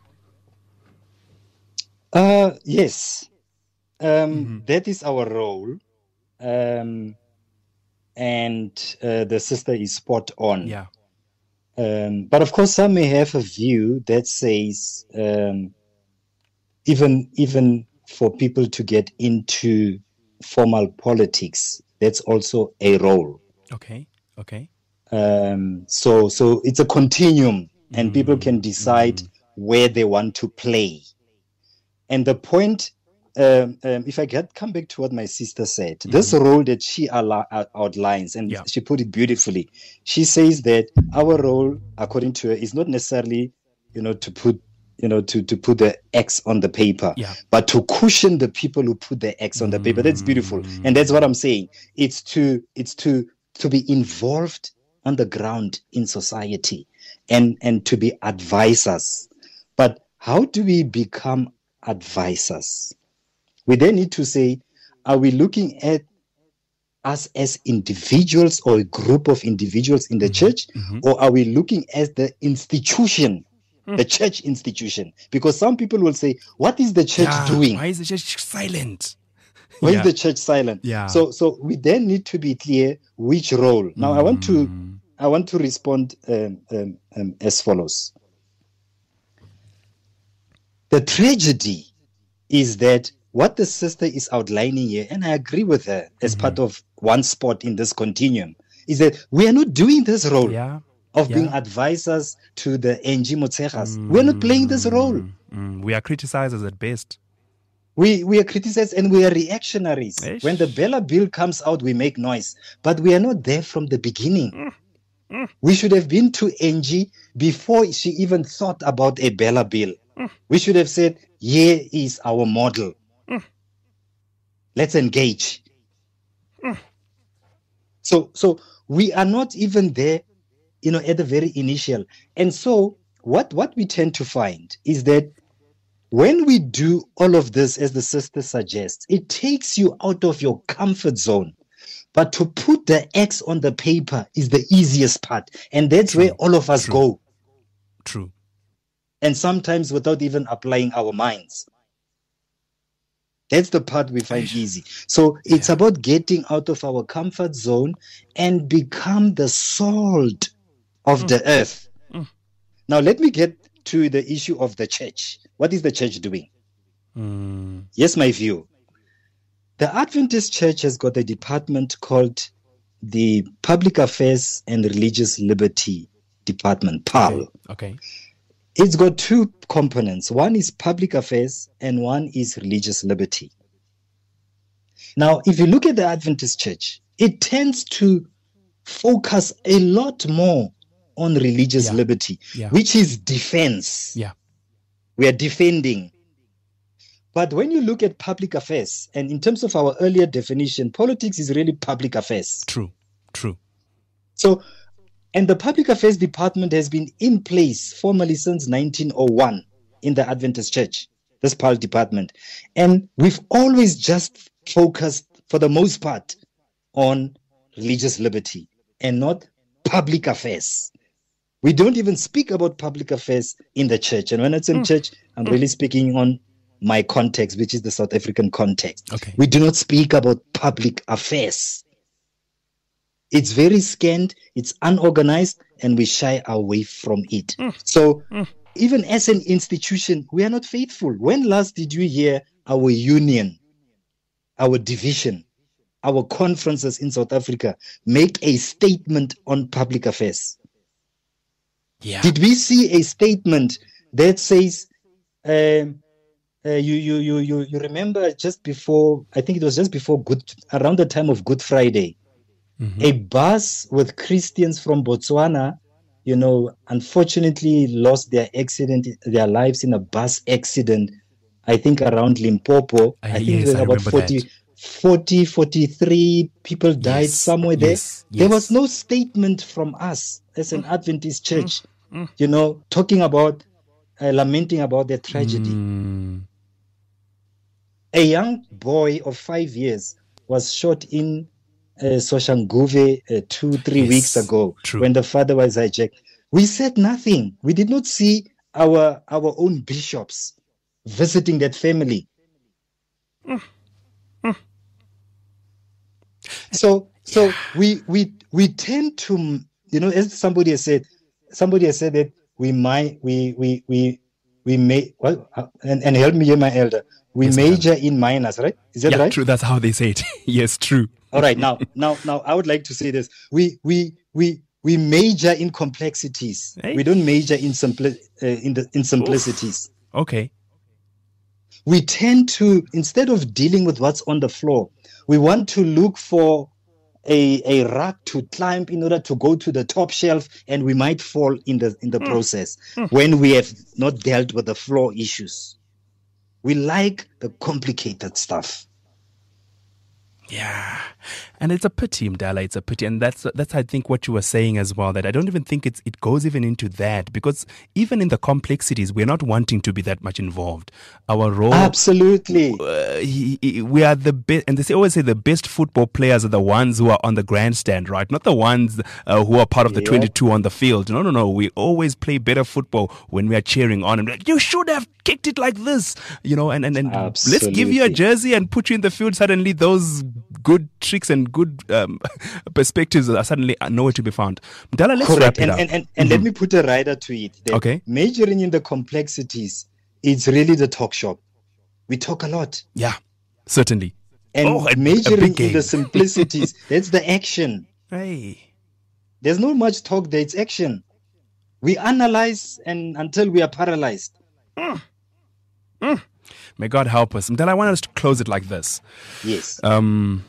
Uh, yes. Um, mm-hmm. That is our role. Um, and uh, the sister is spot on. Yeah. Um, but of course, some may have a view that says um, even even for people to get into formal politics, that's also a role. Okay. Okay. Um, so so it's a continuum, and mm-hmm. people can decide mm-hmm. where they want to play. And the point um, um, if I get come back to what my sister said, mm-hmm. this role that she al- outlines, and yeah. she put it beautifully. She says that our role, according to her, is not necessarily, you know, to put, you know, to, to put the X on the paper, yeah. but to cushion the people who put the X on the paper. That's beautiful, and that's what I'm saying. It's to, it's to, to be involved on the ground in society, and and to be advisors. But how do we become advisors? We then need to say, are we looking at us as individuals or a group of individuals in the mm-hmm. church, mm-hmm. or are we looking at the institution, mm. the church institution? Because some people will say, what is the church yeah, doing? Why is the church silent? Why yeah. is the church silent? Yeah. So, so we then need to be clear which role. Now, mm. I want to, I want to respond um, um, um, as follows. The tragedy is that what the sister is outlining here, and I agree with her as mm-hmm. part of one spot in this continuum, is that we are not doing this role yeah. of yeah. being advisors to the N G Motsegas. Mm-hmm. We're not playing this role. Mm-hmm. We are criticizers at best. We we are criticized and we are reactionaries. Ish. When the Bella Bill comes out, we make noise. But we are not there from the beginning. Mm. Mm. We should have been to N G before she even thought about a Bella Bill. Mm. We should have said, here is our model. Mm. Let's engage. Mm. So, so we are not even there, you know, at the very initial. And so what, what we tend to find is that when we do all of this, as the sister suggests, it takes you out of your comfort zone. But to put the X on the paper is the easiest part. And that's True. Where all of us True. go. True. And sometimes without even applying our minds. That's the part we find easy. So it's yeah. about getting out of our comfort zone and become the salt of mm. the earth. Mm. Now, let me get to the issue of the church. What is the church doing? Mm. Yes, my view. The Adventist Church has got a department called the Public Affairs and Religious Liberty Department, P A L. Okay. okay. It's got two components. One is public affairs and one is religious liberty. Now, if you look at the Adventist Church, it tends to focus a lot more on religious yeah. liberty, yeah. which is defense. Yeah. We are defending. But when you look at public affairs, and in terms of our earlier definition, politics is really public affairs. True, true. So, and the Public Affairs Department has been in place formally since nineteen oh one in the Adventist Church, this P A L department. And we've always just focused, for the most part, on religious liberty and not public affairs. We don't even speak about public affairs in the church. And when it's in mm. church, I'm mm. really speaking on my context, which is the South African context. Okay. We do not speak about public affairs. It's very scant, it's unorganized, and we shy away from it. Mm. So mm. even as an institution, we are not faithful. When last did you hear our union, our division, our conferences in South Africa make a statement on public affairs? Yeah. Did we see a statement that says, um, uh, you, you, you, you, you remember just before, I think it was just before Good, around the time of Good Friday, mm-hmm. a bus with Christians from Botswana, you know, unfortunately lost their accident, their lives in a bus accident, I think around Limpopo. Uh, I think yes, it was I about forty, forty, forty-three people died yes, somewhere there. Yes, yes. There was no statement from us as an mm. Adventist church, mm. Mm. you know, talking about, uh, lamenting about their tragedy. Mm. A young boy of five years was shot in uh, Soshanguve uh, two, three yes, weeks ago true. When the father was hijacked. We said nothing. We did not see our our own bishops visiting that family. Mm. Mm. So, so yeah. we we we tend to, you know, as somebody has said, somebody has said that we might we we we we may well, and, and help me here, my elder. We yes, major man. in minors, right? Is that yeah, right? True. That's how they say it. Yes, true. All right. Now, now, now, I would like to say this: we we we we major in complexities. Hey. We don't major in simpli- uh, in the in simplicities. Oof. Okay. We tend to, instead of dealing with what's on the floor, we want to look for a, a rug to climb in order to go to the top shelf, and we might fall in the in the mm. process mm. when we have not dealt with the floor issues. We like the complicated stuff. Yeah, and it's a pity, Mdala. It's a pity, and that's that's I think what you were saying as well. That I don't even think it's it goes even into that, because even in the complexities, we're not wanting to be that much involved. Our role, absolutely, uh, he, he, we are the best, and they say, always say the best football players are the ones who are on the grandstand, right? Not the ones uh, who are part of the yeah. twenty-two on the field. No, no, no. We always play better football when we are cheering on and like, you should have kicked it like this, you know. And and, and let's give you a jersey and put you in the field. Suddenly, those good tricks and good um, perspectives are suddenly nowhere to be found. Mdala, let's Correct. wrap it and, up. And, and, and mm-hmm. let me put a rider to it. Okay. Majoring in the complexities, it's really the talk shop. We talk a lot. Yeah, certainly. And oh, a, majoring a in the simplicities, that's the action. Hey. There's not much talk there, it's action. We analyze and until we are paralyzed. Mm. Mm. May God help us. Then I want us to close it like this. Yes. Um,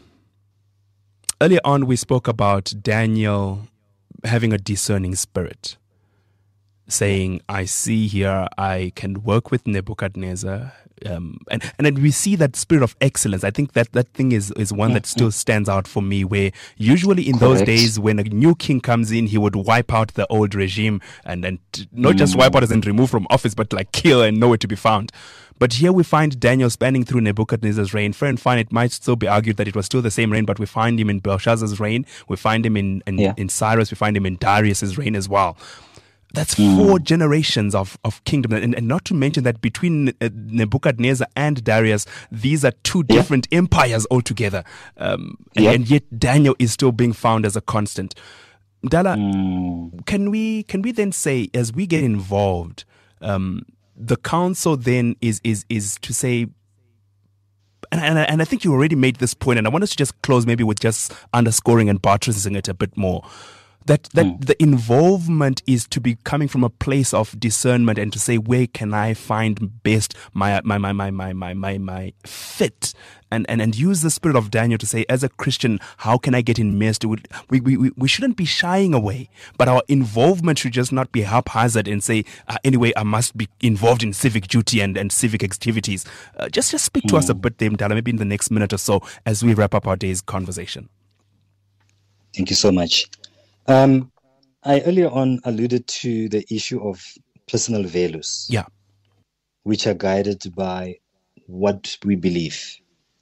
earlier on, we spoke about Daniel having a discerning spirit, saying, I see here, I can work with Nebuchadnezzar. Um, and, and then we see that spirit of excellence. I think that that thing is, is one that still stands out for me, where usually in Correct. Those days when a new king comes in, he would wipe out the old regime and, and not mm. just wipe out as in remove from office, but like kill and nowhere to be found. But here we find Daniel spanning through Nebuchadnezzar's reign. Fair and fine, it might still be argued that it was still the same reign, but we find him in Belshazzar's reign. We find him in, in, yeah. in Cyrus. We find him in Darius's reign as well. That's four mm. generations of, of kingdom. And, and not to mention that between Nebuchadnezzar and Darius, these are two yeah. different empires altogether. Um, and, yeah. and yet Daniel is still being found as a constant. Mdala, mm. can we can we then say, as we get involved, um, the counsel then is is is to say, and, and, and I think you already made this point, and I want us to just close maybe with just underscoring and buttressing it a bit more. That that mm. the involvement is to be coming from a place of discernment and to say, where can I find best my my my my my my my, my fit, and, and and use the spirit of Daniel to say, as a Christian, how can I get immersed? We we we, we shouldn't be shying away, but our involvement should just not be haphazard and say, uh, anyway, I must be involved in civic duty and, and civic activities. Uh, just just speak mm. to us a bit, Mdala, maybe in the next minute or so as we wrap up our day's conversation. Thank you so much. Um, I earlier on alluded to the issue of personal values, yeah, which are guided by what we believe.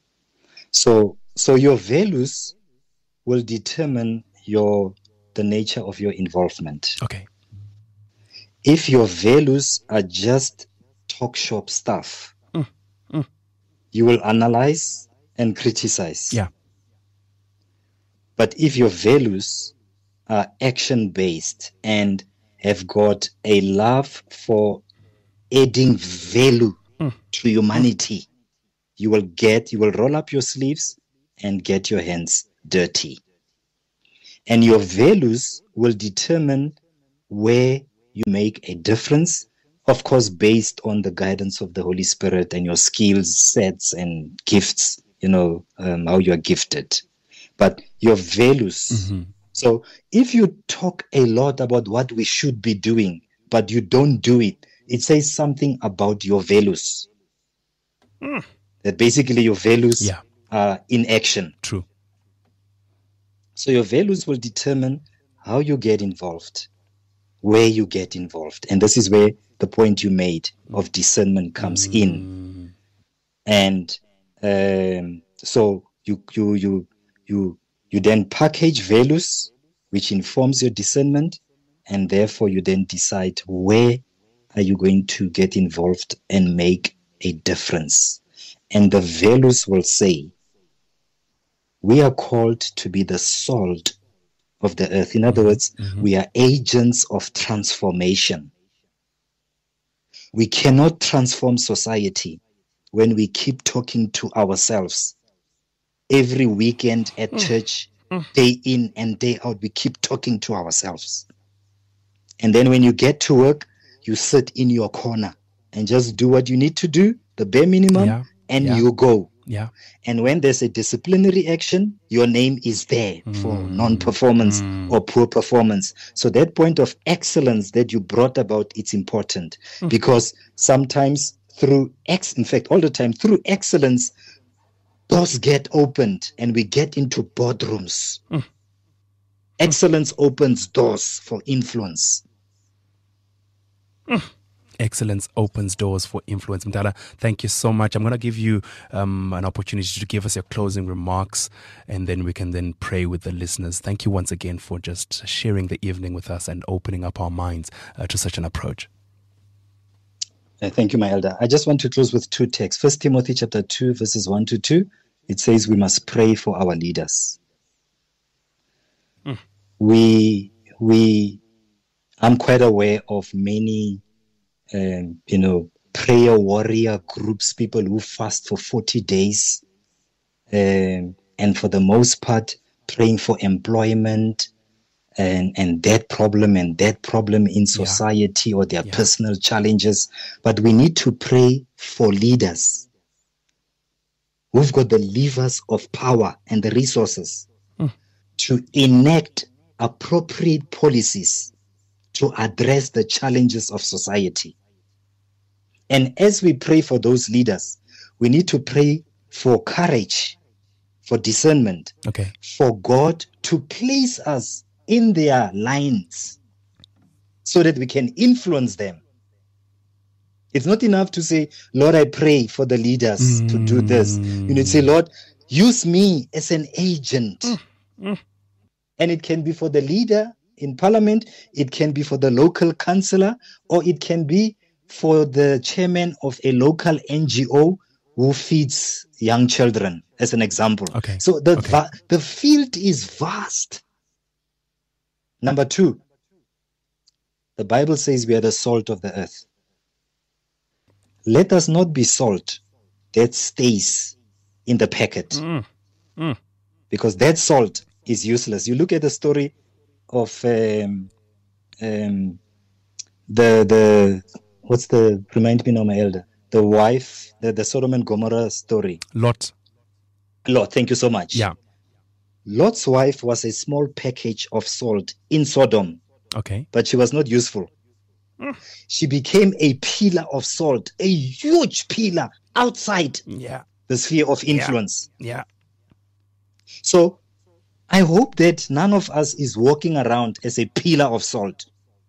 So, so your values will determine your the nature of your involvement. Okay. If your values are just talk shop stuff, mm, mm. you will analyze and criticize. Yeah. But if your values are action-based and have got a love for adding value mm. to humanity, mm. you will get, you will roll up your sleeves and get your hands dirty. And your values will determine where you make a difference, of course, based on the guidance of the Holy Spirit and your skills, sets, and gifts, you know, um, how you are gifted. But your values... Mm-hmm. So if you talk a lot about what we should be doing, but you don't do it, it says something about your values. Mm. That basically your values yeah. are in action. True. So your values will determine how you get involved, where you get involved. And this is where the point you made of discernment comes mm. in. And um, so you you you you You then package values, which informs your discernment, and therefore you then decide where are you going to get involved and make a difference. And the values will say, we are called to be the salt of the earth. In other words, mm-hmm. we are agents of transformation. We cannot transform society when we keep talking to ourselves. Every weekend at mm. church, mm. day in and day out, we keep talking to ourselves. And then when you get to work, you sit in your corner and just do what you need to do the bare minimum, Yeah. and Yeah. you go. Yeah. And when there's a disciplinary action, your name is there for Mm. non-performance Mm. or poor performance. So that point of excellence that you brought about, it's important Mm. because sometimes through ex, in fact, all the time through excellence, doors get opened and we get into boardrooms. Mm. Excellence opens doors for influence. Mm. Excellence opens doors for influence. Mdala, thank you so much. I'm going to give you um, an opportunity to give us your closing remarks, and then we can then pray with the listeners. Thank you once again for just sharing the evening with us and opening up our minds uh, to such an approach. Uh, thank you, my elder. I just want to close with two texts. First Timothy chapter two, verses one to two. It says we must pray for our leaders. Mm. We, we, I'm quite aware of many Um, you know, prayer warrior groups, people who fast for forty days, um, and for the most part, praying for employment and, and that problem and that problem in society yeah. or their yeah. personal challenges. But we need to pray for leaders who've got the levers of power and the resources mm. to enact appropriate policies to address the challenges of society. And as we pray for those leaders, we need to pray for courage, for discernment, okay. for God to place us in their lines so that we can influence them. It's not enough to say, Lord, I pray for the leaders mm. to do this. You need to say, Lord, use me as an agent. Mm. Mm. And it can be for the leader in parliament, it can be for the local councillor, or it can be for the chairman of a local N G O who feeds young children, as an example. Okay. So the, okay. va- the field is vast. Number two, the Bible says we are the salt of the earth. Let us not be salt that stays in the packet. Mm. Mm. Because that salt is useless. You look at the story of um, um, the the what's the remind me now, my elder, the wife, the, the Sodom and Gomorrah story. Lot. Lot, thank you so much. Yeah. Lot's wife was a small package of salt in Sodom. Okay. But she was not useful. Mm. She became a pillar of salt, a huge pillar outside yeah. the sphere of influence. Yeah. yeah. So I hope that none of us is walking around as a pillar of salt.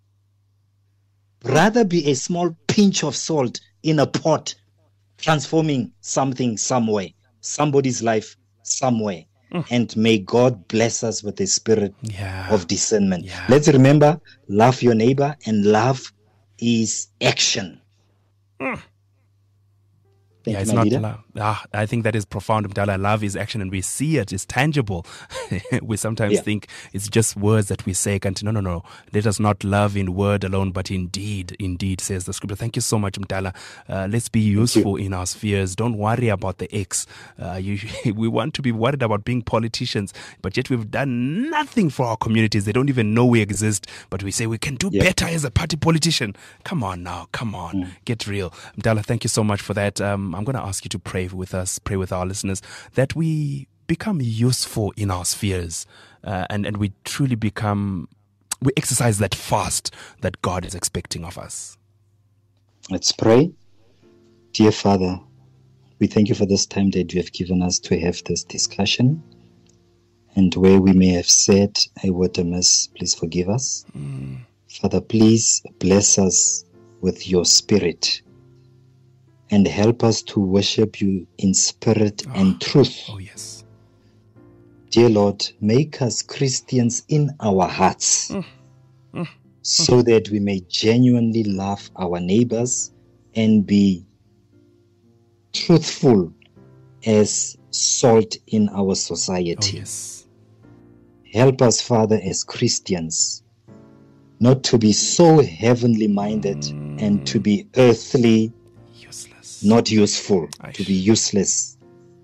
Rather be a small pinch of salt in a pot, transforming something somewhere, somebody's life somewhere. Mm. And may God bless us with a spirit yeah. of discernment. Yeah. Let's remember, love your neighbor, and love is action. Mm. Thank yeah, you, it's my not leader. love. Ah, I think that is profound, Mdala. Love is action, and we see it. It's tangible. We sometimes yeah. think it's just words that we say. And no, no, no. Let us not love in word alone, but in deed. Indeed, says the scripture. Thank you so much, Mdala. Uh, let's be useful in our spheres. Don't worry about the X. Uh, you, we want to be worried about being politicians, but yet we've done nothing for our communities. They don't even know we exist, but we say we can do yeah. better as a party politician. Come on now. Come on. Mm. Get real. Mdala, thank you so much for that. Um, I'm going to ask you to pray with us, pray with our listeners, that we become useful in our spheres uh, and, and we truly become, we exercise that fast that God is expecting of us. Let's pray. Dear Father, we thank you for this time that you have given us to have this discussion. And where we may have said a word amiss, please forgive us. Mm. Father, please bless us with your spirit and help us to worship you in spirit oh. and truth. Oh, yes. Dear Lord, make us Christians in our hearts mm. Mm. so mm. that we may genuinely love our neighbors and be truthful as salt in our society. Oh, yes. Help us, Father, as Christians, not to be so heavenly minded mm. and to be earthly, not useful, Aish. to be useless.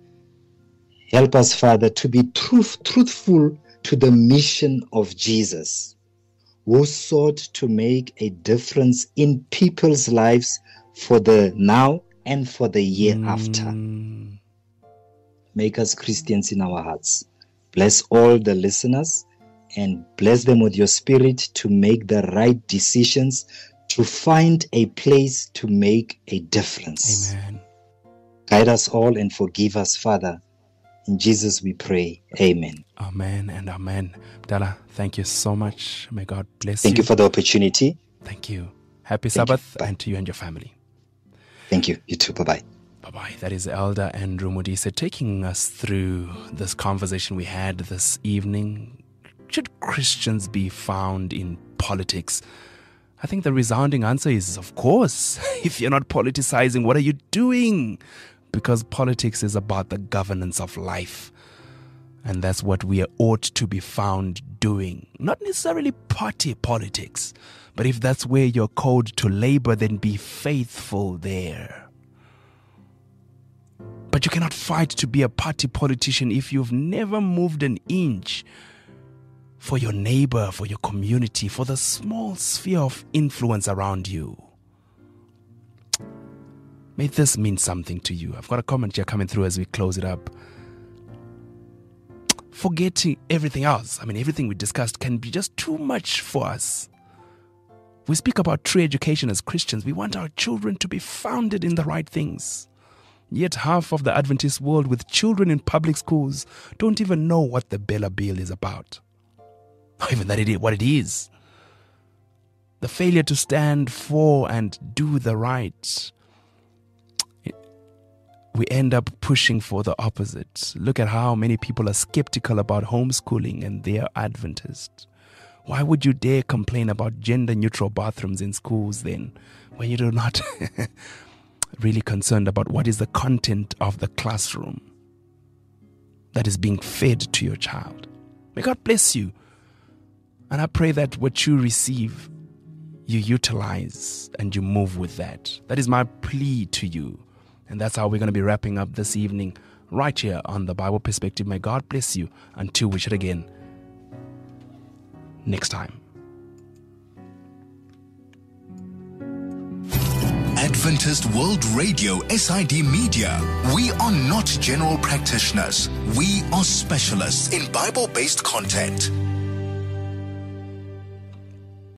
Help us, Father, to be truth, truthful to the mission of Jesus, who sought to make a difference in people's lives for the now and for the year Mm. after. Make us Christians in our hearts. Bless all the listeners and bless them with your spirit to make the right decisions, to find a place to make a difference. Amen. Guide us all and forgive us, Father. In Jesus we pray. Amen. Amen and amen. Mdala, thank you so much. May God bless Thank you. you for the opportunity. Thank you. Happy Thank you. Sabbath Bye. and to you and your family. Thank you. You too. Bye-bye. Bye-bye. That is Elder Andrew Modise taking us through this conversation we had this evening. Should Christians be found in politics? I think the resounding answer is, of course. If you're not politicizing, what are you doing? Because politics is about the governance of life. And that's what we ought to be found doing. Not necessarily party politics. But if that's where you're called to labor, then be faithful there. But you cannot fight to be a party politician if you've never moved an inch for your neighbor, for your community, for the small sphere of influence around you. May this mean something to you. I've got a comment here coming through as we close it up. Forgetting everything else. I mean, everything we discussed can be just too much for us. We speak about true education as Christians. We want our children to be founded in the right things. Yet half of the Adventist world with children in public schools don't even know what the Bella Bill is about. Not even that it is what it is. The failure to stand for and do the right. It, we end up pushing for the opposite. Look at how many people are skeptical about homeschooling and they are Adventist. Why would you dare complain about gender-neutral bathrooms in schools then, when you're not really concerned about what is the content of the classroom that is being fed to your child? May God bless you. And I pray that what you receive, you utilize and you move with that. That is my plea to you. And that's how we're going to be wrapping up this evening right here on The Bible Perspective. May God bless you until we should again next time. Adventist World Radio S I D Media. We are not general practitioners. We are specialists in Bible-based content.